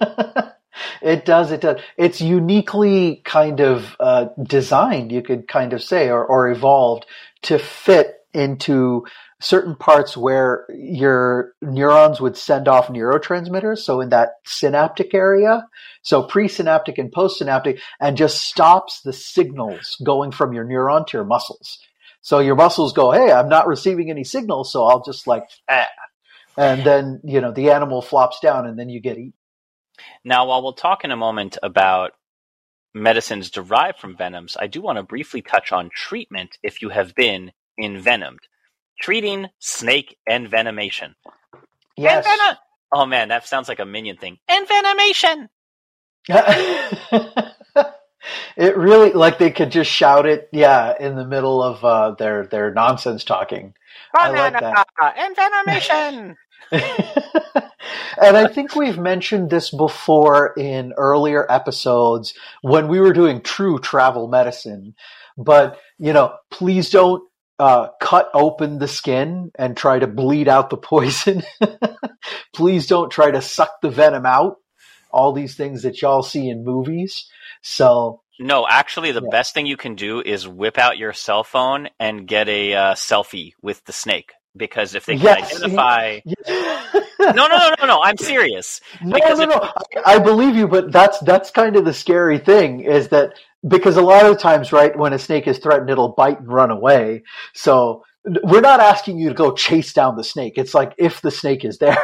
It does, it does. It's uniquely kind of uh, designed, you could kind of say, or, or evolved to fit into certain parts where your neurons would send off neurotransmitters. So in that synaptic area, so presynaptic and postsynaptic, and just stops the signals going from your neuron to your muscles. So your muscles go, hey, I'm not receiving any signals, so I'll just like, ah. And then, you know, the animal flops down and then you get eaten. Now, while we'll talk in a moment about medicines derived from venoms, I do want to briefly touch on treatment if you have been envenomed. Treating snake envenomation. Yes. Envenom- oh man, that sounds like a Minion thing. Envenomation! It really, like they could just shout it, yeah, in the middle of uh, their, their nonsense talking. Banana! I like that. Envenomation! And I think we've mentioned this before in earlier episodes when we were doing true travel medicine. But, you know, please don't uh, cut open the skin and try to bleed out the poison. Please don't try to suck the venom out. All these things that y'all see in movies. So no, actually, the yeah. best thing you can do is whip out your cell phone and get a uh, selfie with the snake. Because if they can yes. identify, yeah. no, no, no, no, no, I'm serious. No, because no, if... no. I, I believe you, but that's that's kind of the scary thing is that because a lot of times, right, when a snake is threatened, it'll bite and run away. So we're not asking you to go chase down the snake. It's like if the snake is there.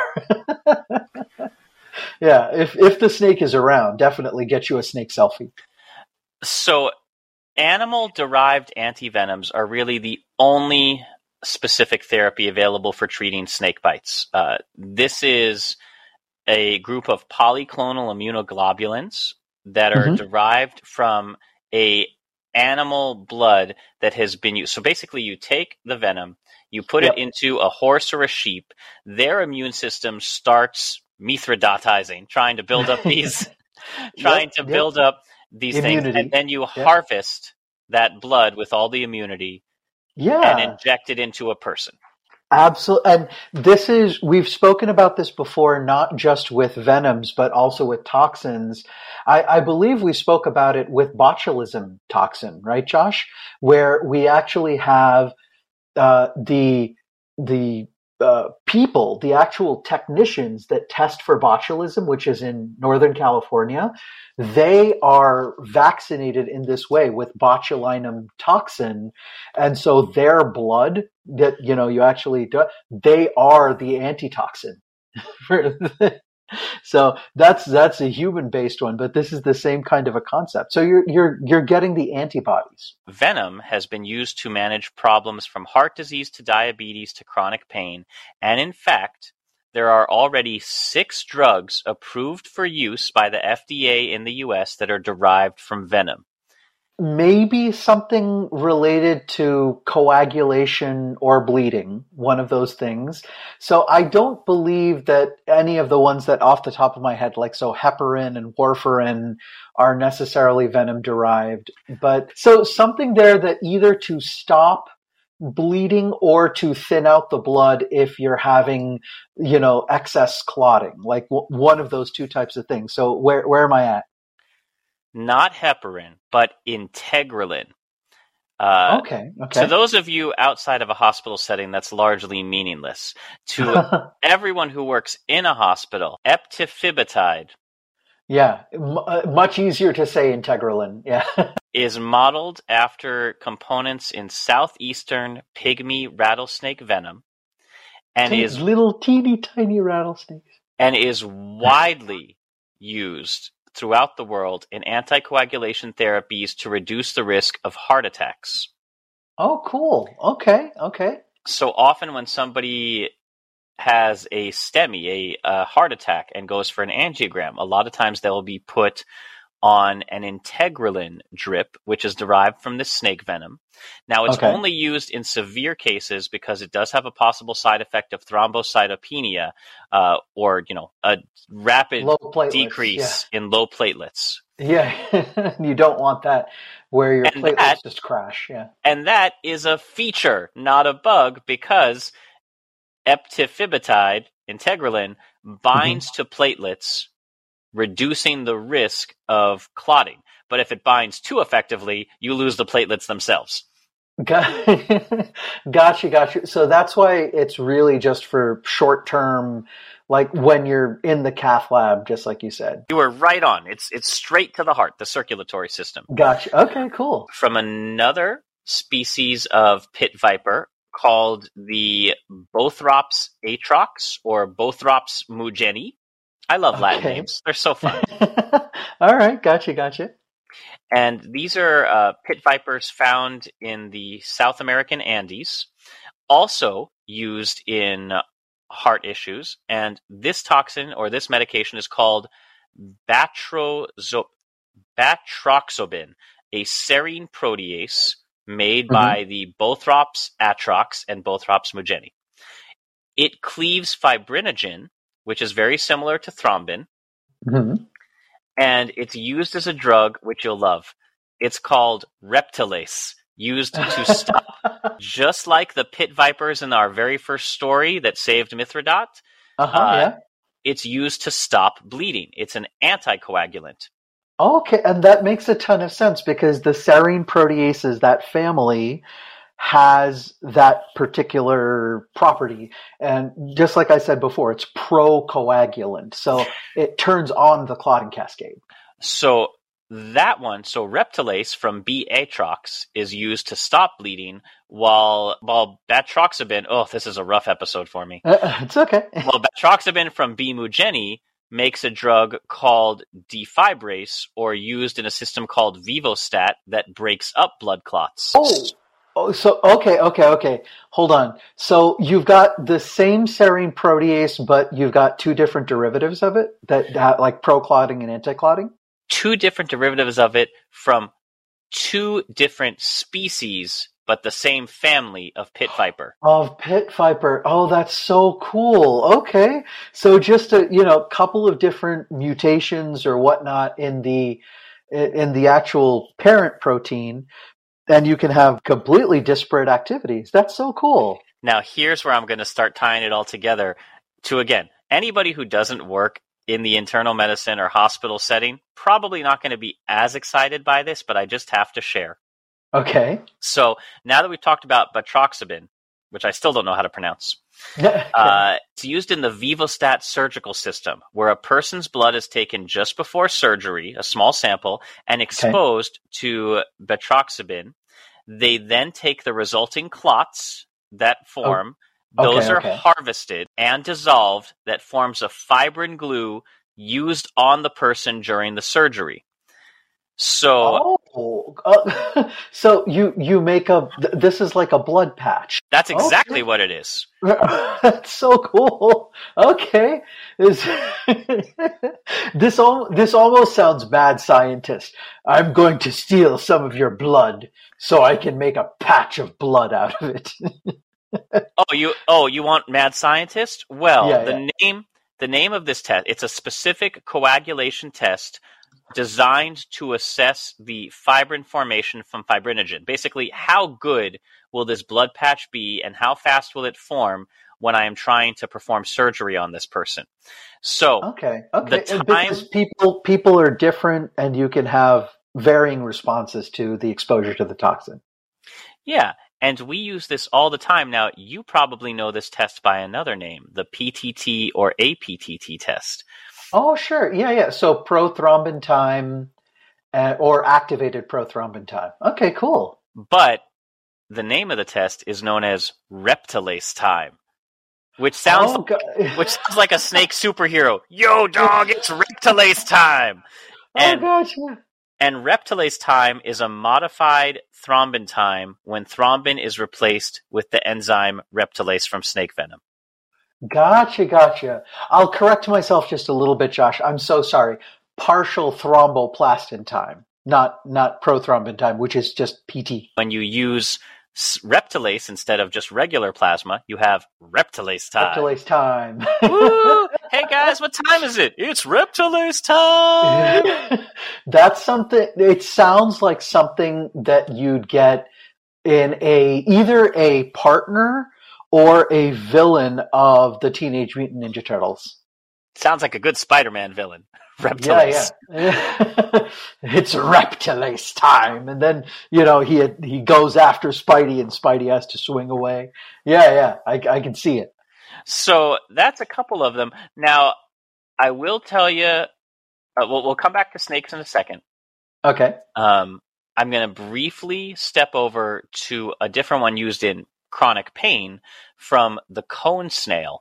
Yeah, if if the snake is around, definitely get you a snake selfie. So animal-derived antivenoms are really the only specific therapy available for treating snake bites. Uh, this is a group of polyclonal immunoglobulins that are mm-hmm. derived from a animal blood that has been used. So basically you take the venom, you put yep. it into a horse or a sheep, their immune system starts mithridatizing, trying to build up these, trying yep, to yep. build up these immunity. things, and then you yep. harvest that blood with all the immunity, yeah. and inject it into a person. Absolutely, and this is we've spoken about this before, not just with venoms, but also with toxins. I, I believe we spoke about it with botulism toxin, right, Josh? Where we actually have uh, the the Uh, people, the actual technicians that test for botulism, which is in Northern California, they are vaccinated in this way with botulinum toxin. And so their blood that, you know, you actually do, they are the antitoxin. So that's, that's a human based one, but this is the same kind of a concept. So you're, you're, you're getting the antibodies. Venom has been used to manage problems from heart disease to diabetes to chronic pain. And in fact, there are already six drugs approved for use by the F D A in the U S that are derived from venom. Maybe something related to coagulation or bleeding, one of those things. So I don't believe that any of the ones that off the top of my head, like so heparin and warfarin, are necessarily venom derived. But so something there that either to stop bleeding or to thin out the blood if you're having, you know, excess clotting, like w- one of those two types of things. So where where am I at? Not heparin, but integralin. Uh, okay, okay. To those of you outside of a hospital setting, that's largely meaningless. To everyone who works in a hospital, eptifibatide. Yeah, m- uh, much easier to say integralin. Yeah, is modeled after components in southeastern pygmy rattlesnake venom, and T- is little teeny tiny rattlesnakes, and is widely used throughout the world in anticoagulation therapies to reduce the risk of heart attacks. Oh, cool. Okay, okay. So often when somebody has a STEMI, a, a heart attack, and goes for an angiogram, a lot of times they will be put on an integralin drip, which is derived from this snake venom. Now, it's okay. only used in severe cases because it does have a possible side effect of thrombocytopenia, uh, or, you know, a rapid decrease yeah. in low platelets. Yeah, you don't want that where your and platelets that, just crash. Yeah, and that is a feature, not a bug, because eptifibatide, integralin, binds mm-hmm. to platelets, reducing the risk of clotting. But if it binds too effectively, you lose the platelets themselves. Gotcha, gotcha. So that's why it's really just for short-term, like when you're in the cath lab, just like you said. You were right on. It's it's straight to the heart, the circulatory system. Gotcha. Okay, cool. From another species of pit viper called the Bothrops atrox or Bothrops mugeni. I love Latin okay. names. They're so fun. All right. Gotcha. Gotcha. And these are uh, pit vipers found in the South American Andes, also used in heart issues. And this toxin or this medication is called batrozo- batroxobin, a serine protease made mm-hmm. by the Bothrops atrox and Bothrops mugeni. It cleaves fibrinogen, which is very similar to thrombin, Mm-hmm. and it's used as a drug, which you'll love. It's called Reptilase, used to stop, just like the pit vipers in our very first story that saved Mithridat. Uh-huh, uh, yeah. It's used to stop bleeding. It's an anticoagulant. Okay, and that makes a ton of sense because the serine proteases, that family, has that particular property. And just like I said before, it's procoagulant. So it turns on the clotting cascade. So that one, so Reptilase from B-Atrox is used to stop bleeding, while while Batroxabin, oh, this is a rough episode for me. Uh, it's okay. Well, Batroxabin from B-Mugeni makes a drug called defibrase, or used in a system called Vivostat that breaks up blood clots. Oh, oh, so okay, okay, okay. Hold on. So you've got the same serine protease, but you've got two different derivatives of it that, that like pro-clotting and anti-clotting? Two different derivatives of it from two different species, but the same family of pit viper. Of pit viper. Oh, that's so cool. Okay. So just a, you know, couple of different mutations or whatnot in the, in the actual parent protein, and you can have completely disparate activities. That's so cool. Now, here's where I'm going to start tying it all together to, again, anybody who doesn't work in the internal medicine or hospital setting, probably not going to be as excited by this, but I just have to share. Okay. So now that we've talked about Batroxabin, which I still don't know how to pronounce, Okay. uh, it's used in the Vivostat surgical system, where a person's blood is taken just before surgery, a small sample, and exposed okay. to Batroxabin. They then take the resulting clots that form. Oh. Those okay, are okay. harvested and dissolved. That forms a fibrin glue used on the person during the surgery. So, oh, uh, so you you make a. This is like a blood patch. That's exactly okay. what it is. That's so cool. Okay, this this, al- this almost sounds mad scientist. I'm going to steal some of your blood so I can make a patch of blood out of it. oh, you oh you want mad scientist? Well, yeah, the yeah. name the name of this test, it's a specific coagulation test designed to assess the fibrin formation from fibrinogen. Basically, how good will this blood patch be and how fast will it form when I am trying to perform surgery on this person? So, okay, okay, the time, because people people are different and you can have varying responses to the exposure to the toxin. Yeah. And we use this all the time. Now, you probably know this test by another name, the P T T or A P T T test. Oh, sure. Yeah, yeah. So prothrombin time uh, or activated prothrombin time. Okay, cool. But the name of the test is known as Reptilase time, which sounds, oh, like, which sounds like a snake superhero. Yo, dog, it's Reptilase time. And, oh, gotcha. And Reptilase time is a modified thrombin time when thrombin is replaced with the enzyme reptilase from snake venom. Gotcha, gotcha. I'll correct myself just a little bit, Josh. I'm so sorry. Partial thromboplastin time, not not prothrombin time, which is just P T. When you use reptilase instead of just regular plasma, you have reptilase time. Reptilase time. Woo! Hey guys, what time is it? It's reptilase time. That's something. It sounds like something that you'd get in a either a partner or a villain of the Teenage Mutant Ninja Turtles. Sounds like a good Spider-Man villain. Reptilase. Yeah, yeah. It's reptilase time. And then, you know, he had, he goes after Spidey and Spidey has to swing away. Yeah, yeah, I, I can see it. So that's a couple of them. Now, I will tell you, uh, we'll, we'll come back to snakes in a second. Okay. Um, I'm going to briefly step over to a different one used in chronic pain from the cone snail.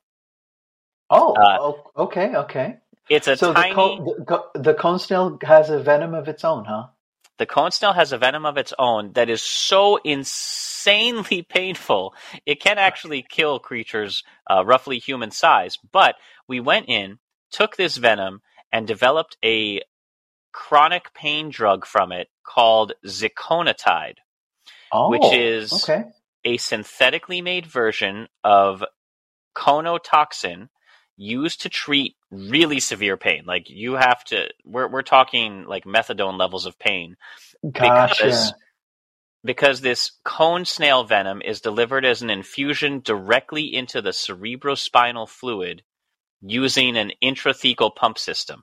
Oh, uh, okay, okay. It's a so tiny... the, cone, the, the cone snail has a venom of its own, huh? The cone snail has a venom of its own that is so insanely painful, it can actually kill creatures uh, roughly human size. But we went in, took this venom, and developed a chronic pain drug from it called Ziconotide, oh, which is okay. a synthetically made version of conotoxin used to treat really severe pain. Like you have to, we're we're talking like methadone levels of pain. Gotcha. Because, because this cone snail venom is delivered as an infusion directly into the cerebrospinal fluid using an intrathecal pump system.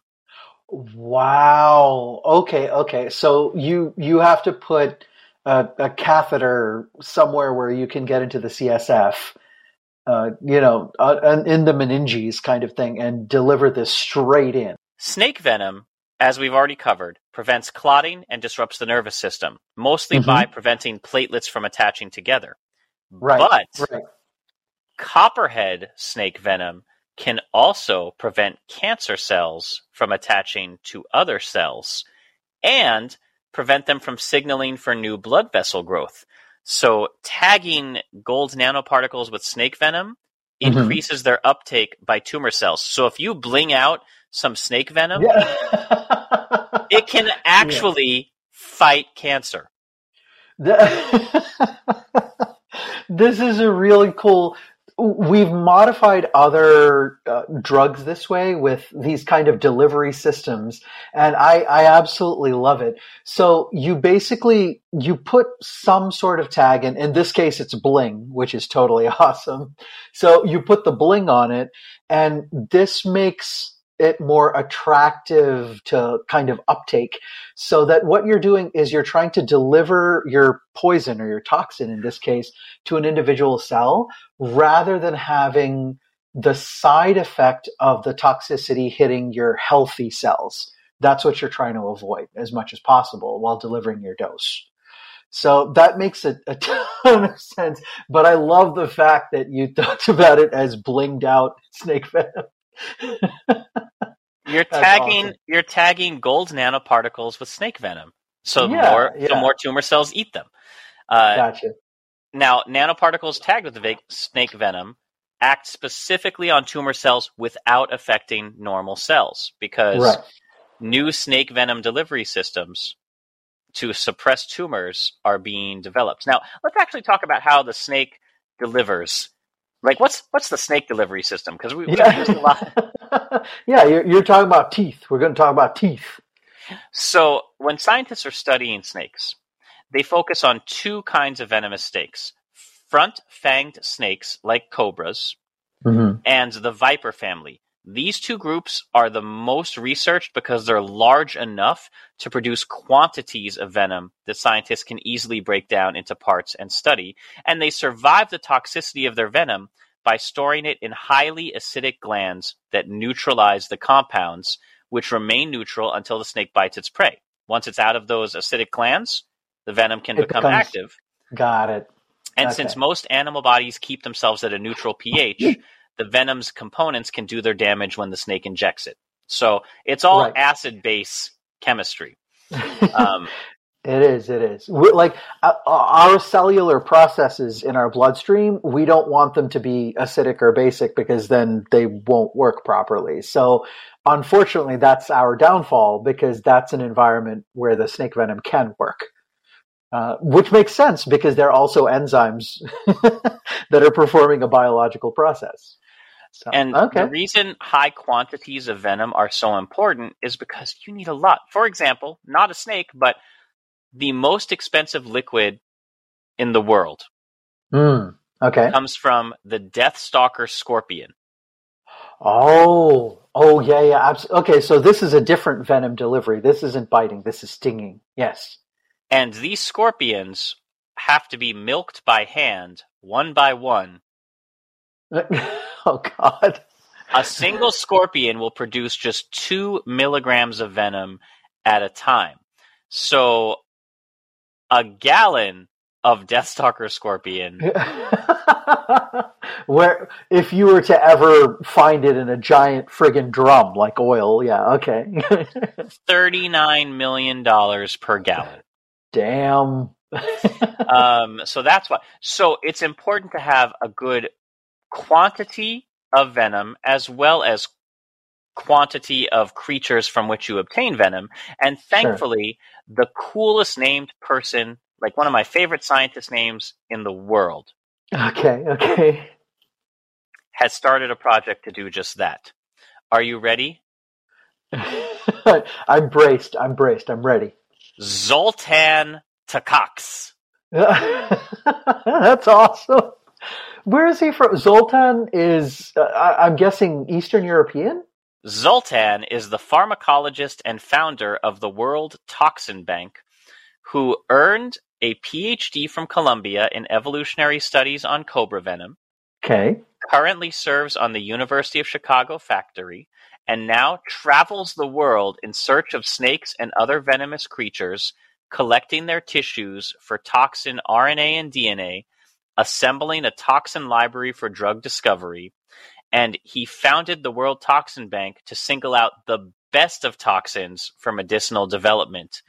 Wow. Okay. Okay. So you you have to put a, a catheter somewhere where you can get into the C S F, uh, you know, uh, in the meninges kind of thing, and deliver this straight in. Snake venom, as we've already covered, prevents clotting and disrupts the nervous system, mostly mm-hmm. by preventing platelets from attaching together. Right. But right. copperhead snake venom can also prevent cancer cells from attaching to other cells and prevent them from signaling for new blood vessel growth. So tagging gold nanoparticles with snake venom mm-hmm. increases their uptake by tumor cells. So if you bling out some snake venom, yeah. it can actually yeah. fight cancer. The- this is a really cool... We've modified other uh, drugs this way with these kind of delivery systems, and I, I absolutely love it. So you basically, you put some sort of tag in, in this case it's bling, which is totally awesome. So you put the bling on it, and this makes it more attractive to kind of uptake, so that what you're doing is you're trying to deliver your poison or your toxin in this case to an individual cell rather than having the side effect of the toxicity hitting your healthy cells. That's what you're trying to avoid as much as possible while delivering your dose. So that makes a, a ton of sense, but I love the fact that you talked about it as blinged out snake venom. You're tagging awesome. You're tagging gold nanoparticles with snake venom, so yeah, more yeah. so more tumor cells eat them. Uh, gotcha. Now, nanoparticles tagged with the va- snake venom act specifically on tumor cells without affecting normal cells, because right. new snake venom delivery systems to suppress tumors are being developed. Now, let's actually talk about how the snake delivers. Like, what's what's the snake delivery system? Because we, we've yeah. used a lot. yeah, you're, you're talking about teeth. We're going to talk about teeth. So, when scientists are studying snakes, they focus on two kinds of venomous snakes: front-fanged snakes like cobras, mm-hmm. and the viper family. These two groups are the most researched because they're large enough to produce quantities of venom that scientists can easily break down into parts and study, and they survive the toxicity of their venom by storing it in highly acidic glands that neutralize the compounds, which remain neutral until the snake bites its prey. Once it's out of those acidic glands, the venom can it become becomes, active. Got it. And okay. since most animal bodies keep themselves at a neutral pH, the venom's components can do their damage when the snake injects it. So it's all right. acid-base chemistry. Um, it is, it is. We're, like uh, our cellular processes in our bloodstream, we don't want them to be acidic or basic because then they won't work properly. So unfortunately, that's our downfall, because that's an environment where the snake venom can work. Uh, which makes sense because they're also enzymes that are performing a biological process. So, and okay. the reason high quantities of venom are so important is because you need a lot. For example, not a snake, but the most expensive liquid in the world mm, okay. comes from the Deathstalker scorpion. Oh, oh yeah, yeah. Abs- okay, so this is a different venom delivery. This isn't biting. This is stinging. Yes. And these scorpions have to be milked by hand, one by one. Oh, God. A single scorpion will produce just two milligrams of venom at a time. So a gallon of Deathstalker scorpion. Where, if you were to ever find it in a giant friggin' drum like oil, yeah, okay. thirty-nine million dollars per gallon. Damn. um, so that's why. So it's important to have a good quantity of venom as well as quantity of creatures from which you obtain venom. And thankfully, sure. the coolest named person, like one of my favorite scientist names in the world. Okay, okay. has started a project to do just that. Are you ready? I'm braced. I'm braced. I'm ready. Zoltan Takacs. That's awesome. Where is he from? Zoltan is, uh, I- I'm guessing, Eastern European? Zoltan is the pharmacologist and founder of the World Toxin Bank, who earned a P H D from Columbia in evolutionary studies on cobra venom, Okay. currently serves on the University of Chicago factory, and now travels the world in search of snakes and other venomous creatures, collecting their tissues for toxin R N A and D N A, assembling a toxin library for drug discovery, and he founded the World Toxin Bank to single out the best of toxins for medicinal development.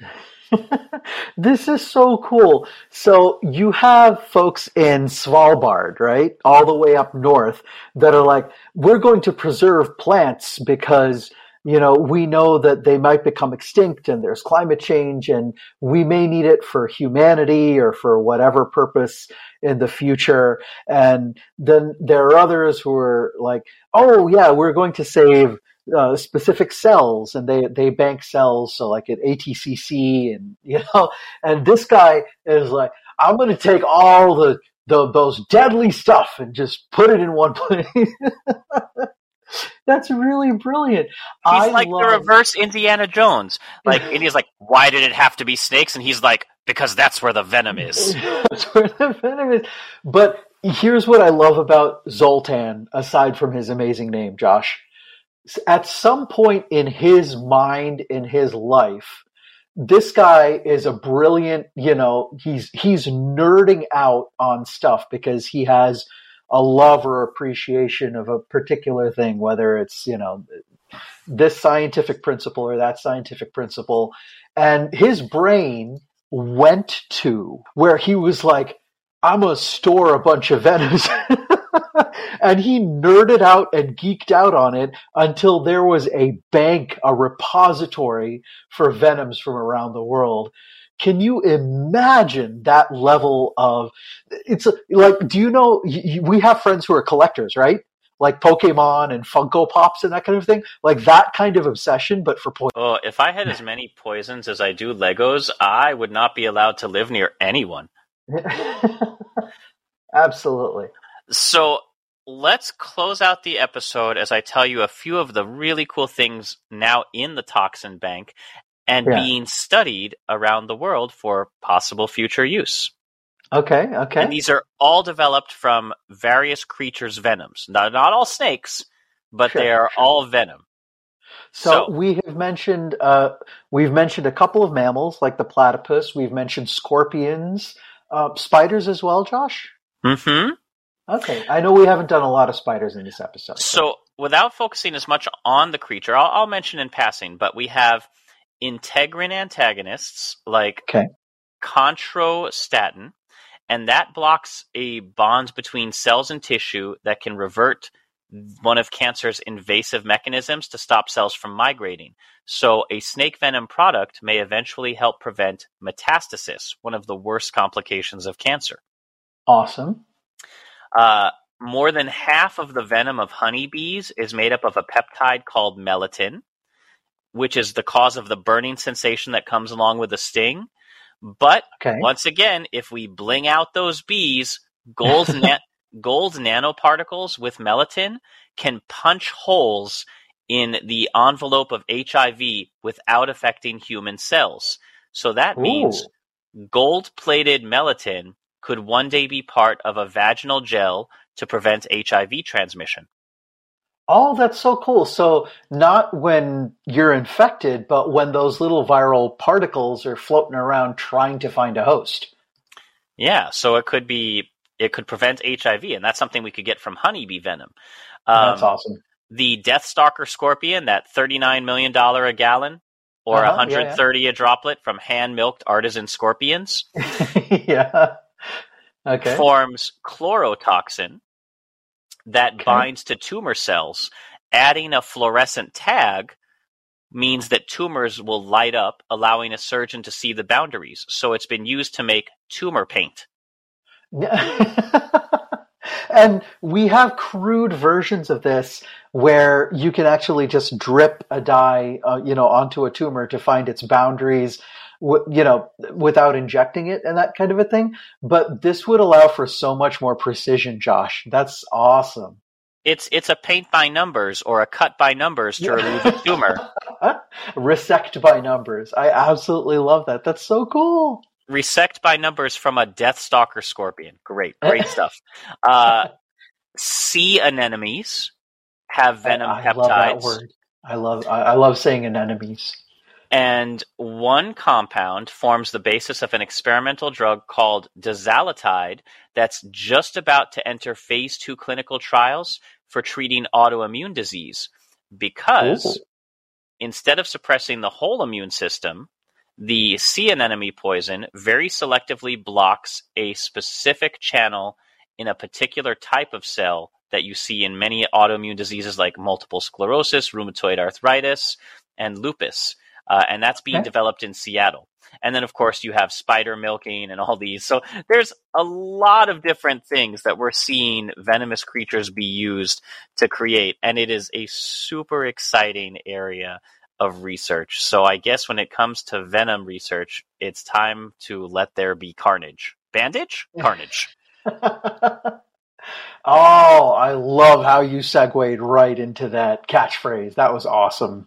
This is so cool. So you have folks in Svalbard, right? All the way up north that are like, we're going to preserve plants because, you know, we know that they might become extinct and there's climate change and we may need it for humanity or for whatever purpose in the future. And then there are others who are like, oh yeah, we're going to save Uh, specific cells, and they they bank cells, so like at A T C C, and you know, and this guy is like, I'm going to take all the, the those deadly stuff and just put it in one place. That's really brilliant. He's I like love... the reverse Indiana Jones. Like, and he's like, why did it have to be snakes? And he's like, because that's where the venom is. That's where the venom is. But here's what I love about Zoltan, aside from his amazing name, Josh. At some point in his mind, in his life, this guy is a brilliant, you know, he's he's nerding out on stuff because he has a love or appreciation of a particular thing, whether it's, you know, this scientific principle or that scientific principle. And his brain went to where he was like, I'm going to store a bunch of venoms. And he nerded out and geeked out on it until there was a bank, a repository for venoms from around the world. Can you imagine that level of, it's like, do you know, we have friends who are collectors, right? Like Pokemon and Funko Pops and that kind of thing. Like that kind of obsession, but for poison. Oh, if I had as many poisons as I do Legos, I would not be allowed to live near anyone. Absolutely. So let's close out the episode as I tell you a few of the really cool things now in the Toxin Bank and yeah. being studied around the world for possible future use. Okay, okay. And these are all developed from various creatures' venoms. Now, not all snakes, but sure, they are sure. all venom. So, so we have mentioned uh, we've mentioned a couple of mammals like the platypus. We've mentioned scorpions, uh, spiders as well, Josh. Mm-hmm. Okay, I know we haven't done a lot of spiders in this episode. So, so without focusing as much on the creature, I'll, I'll mention in passing, but we have integrin antagonists like okay. chondrostatin, and that blocks a bond between cells and tissue that can revert one of cancer's invasive mechanisms to stop cells from migrating. So a snake venom product may eventually help prevent metastasis, one of the worst complications of cancer. Awesome. Uh, more than half of the venom of honeybees is made up of a peptide called melittin, which is the cause of the burning sensation that comes along with the sting. But okay. once again, if we bling out those bees, gold, na- gold nanoparticles with melittin can punch holes in the envelope of H I V without affecting human cells. So that Ooh. means gold-plated melittin could one day be part of a vaginal gel to prevent H I V transmission. Oh, that's so cool. So not when you're infected, but when those little viral particles are floating around trying to find a host. Yeah, so it could be, it could prevent H I V, and that's something we could get from honeybee venom. Um, that's awesome. The Deathstalker scorpion, that thirty-nine million dollars a gallon, or uh-huh, one hundred thirty yeah, yeah. a droplet from hand-milked artisan scorpions. yeah. Okay. Forms chlorotoxin that okay. binds to tumor cells. Adding a fluorescent tag means that tumors will light up, allowing a surgeon to see the boundaries. So it's been used to make tumor paint. And we have crude versions of this where you can actually just drip a dye, uh, you know, onto a tumor to find its boundaries, w- you know, without injecting it and that kind of a thing. But this would allow for so much more precision, Josh. That's awesome. It's it's a paint by numbers or a cut by numbers to remove a tumor. Resect by numbers. I absolutely love that. That's so cool. Resect by numbers from a Deathstalker scorpion. Great, great stuff. Uh, sea anemones have venom I, I peptides. love that word. I love I, I love saying anemones. And one compound forms the basis of an experimental drug called dazalotide that's just about to enter phase two clinical trials for treating autoimmune disease. Because Ooh. Instead of suppressing the whole immune system, the sea anemone poison very selectively blocks a specific channel in a particular type of cell that you see in many autoimmune diseases like multiple sclerosis, rheumatoid arthritis, and lupus. Uh, and that's being okay. developed in Seattle. And then, of course, you have spider milking and all these. So there's a lot of different things that we're seeing venomous creatures be used to create. And it is a super exciting area of research. So I guess when it comes to venom research, it's time to let there be carnage. Bandage? Carnage. Oh, I love how you segued right into that catchphrase. That was awesome.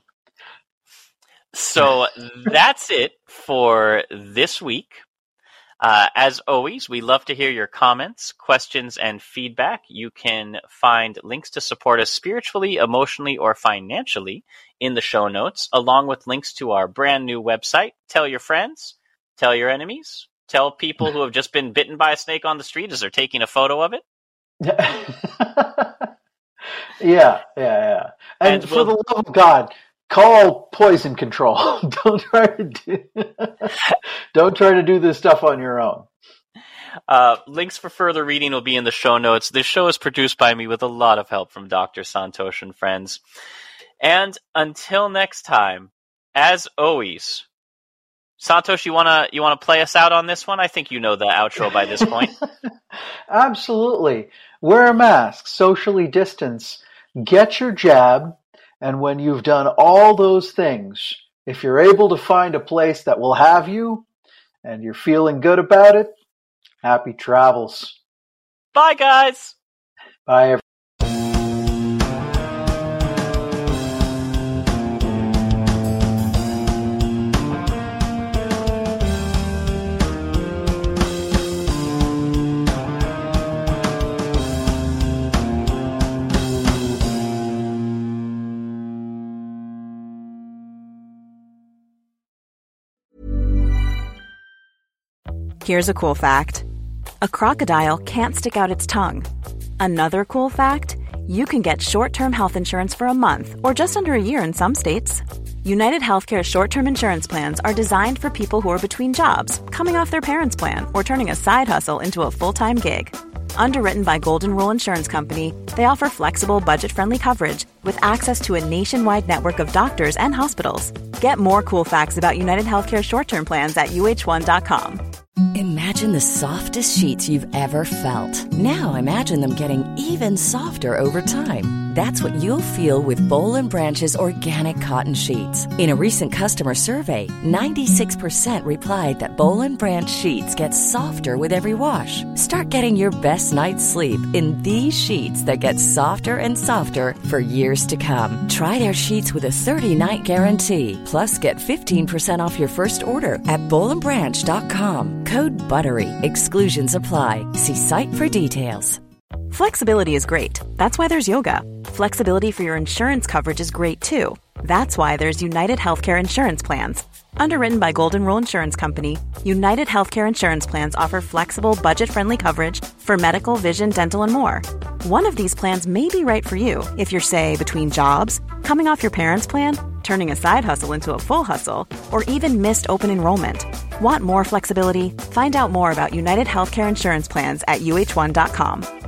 So that's it for this week. Uh, as always, we love to hear your comments, questions, and feedback. You can find links to support us spiritually, emotionally, or financially in the show notes, along with links to our brand new website. Tell your friends, tell your enemies, tell people who have just been bitten by a snake on the street as they're taking a photo of it. yeah, yeah, yeah. And, and for we'll, the love of God, call poison control. Don't try to do don't try to do this stuff on your own. Uh, links for further reading will be in the show notes. This show is produced by me with a lot of help from Doctor Santosh and friends. And until next time, as always, Santosh, you wanna you wanna play us out on this one? I think you know the outro by this point. Absolutely. Wear a mask, socially distance, get your jab. And when you've done all those things, if you're able to find a place that will have you and you're feeling good about it, happy travels. Bye, guys. Bye, everyone. Here's a cool fact. A crocodile can't stick out its tongue. Another cool fact, you can get short-term health insurance for a month or just under a year in some states. United Healthcare short-term insurance plans are designed for people who are between jobs, coming off their parents' plan, or turning a side hustle into a full-time gig. Underwritten by Golden Rule Insurance Company, they offer flexible, budget-friendly coverage with access to a nationwide network of doctors and hospitals. Get more cool facts about United Healthcare short-term plans at U H one dot com. Imagine the softest sheets you've ever felt. Now imagine them getting even softer over time. That's what you'll feel with Boll and Branch's organic cotton sheets. In a recent customer survey, ninety-six percent replied that Boll and Branch sheets get softer with every wash. Start getting your best night's sleep in these sheets that get softer and softer for years to come. Try their sheets with a thirty-night guarantee. Plus, get fifteen percent off your first order at boll and branch dot com. Code BUTTERY. Exclusions apply. See site for details. Flexibility is great. That's why there's yoga. Flexibility for your insurance coverage is great too. That's why there's United Healthcare Insurance Plans. Underwritten by Golden Rule Insurance Company, United Healthcare Insurance Plans offer flexible, budget-friendly coverage for medical, vision, dental, and more. One of these plans may be right for you if you're, say, between jobs, coming off your parents' plan, turning a side hustle into a full hustle, or even missed open enrollment. Want more flexibility? Find out more about United Healthcare Insurance Plans at U H one dot com.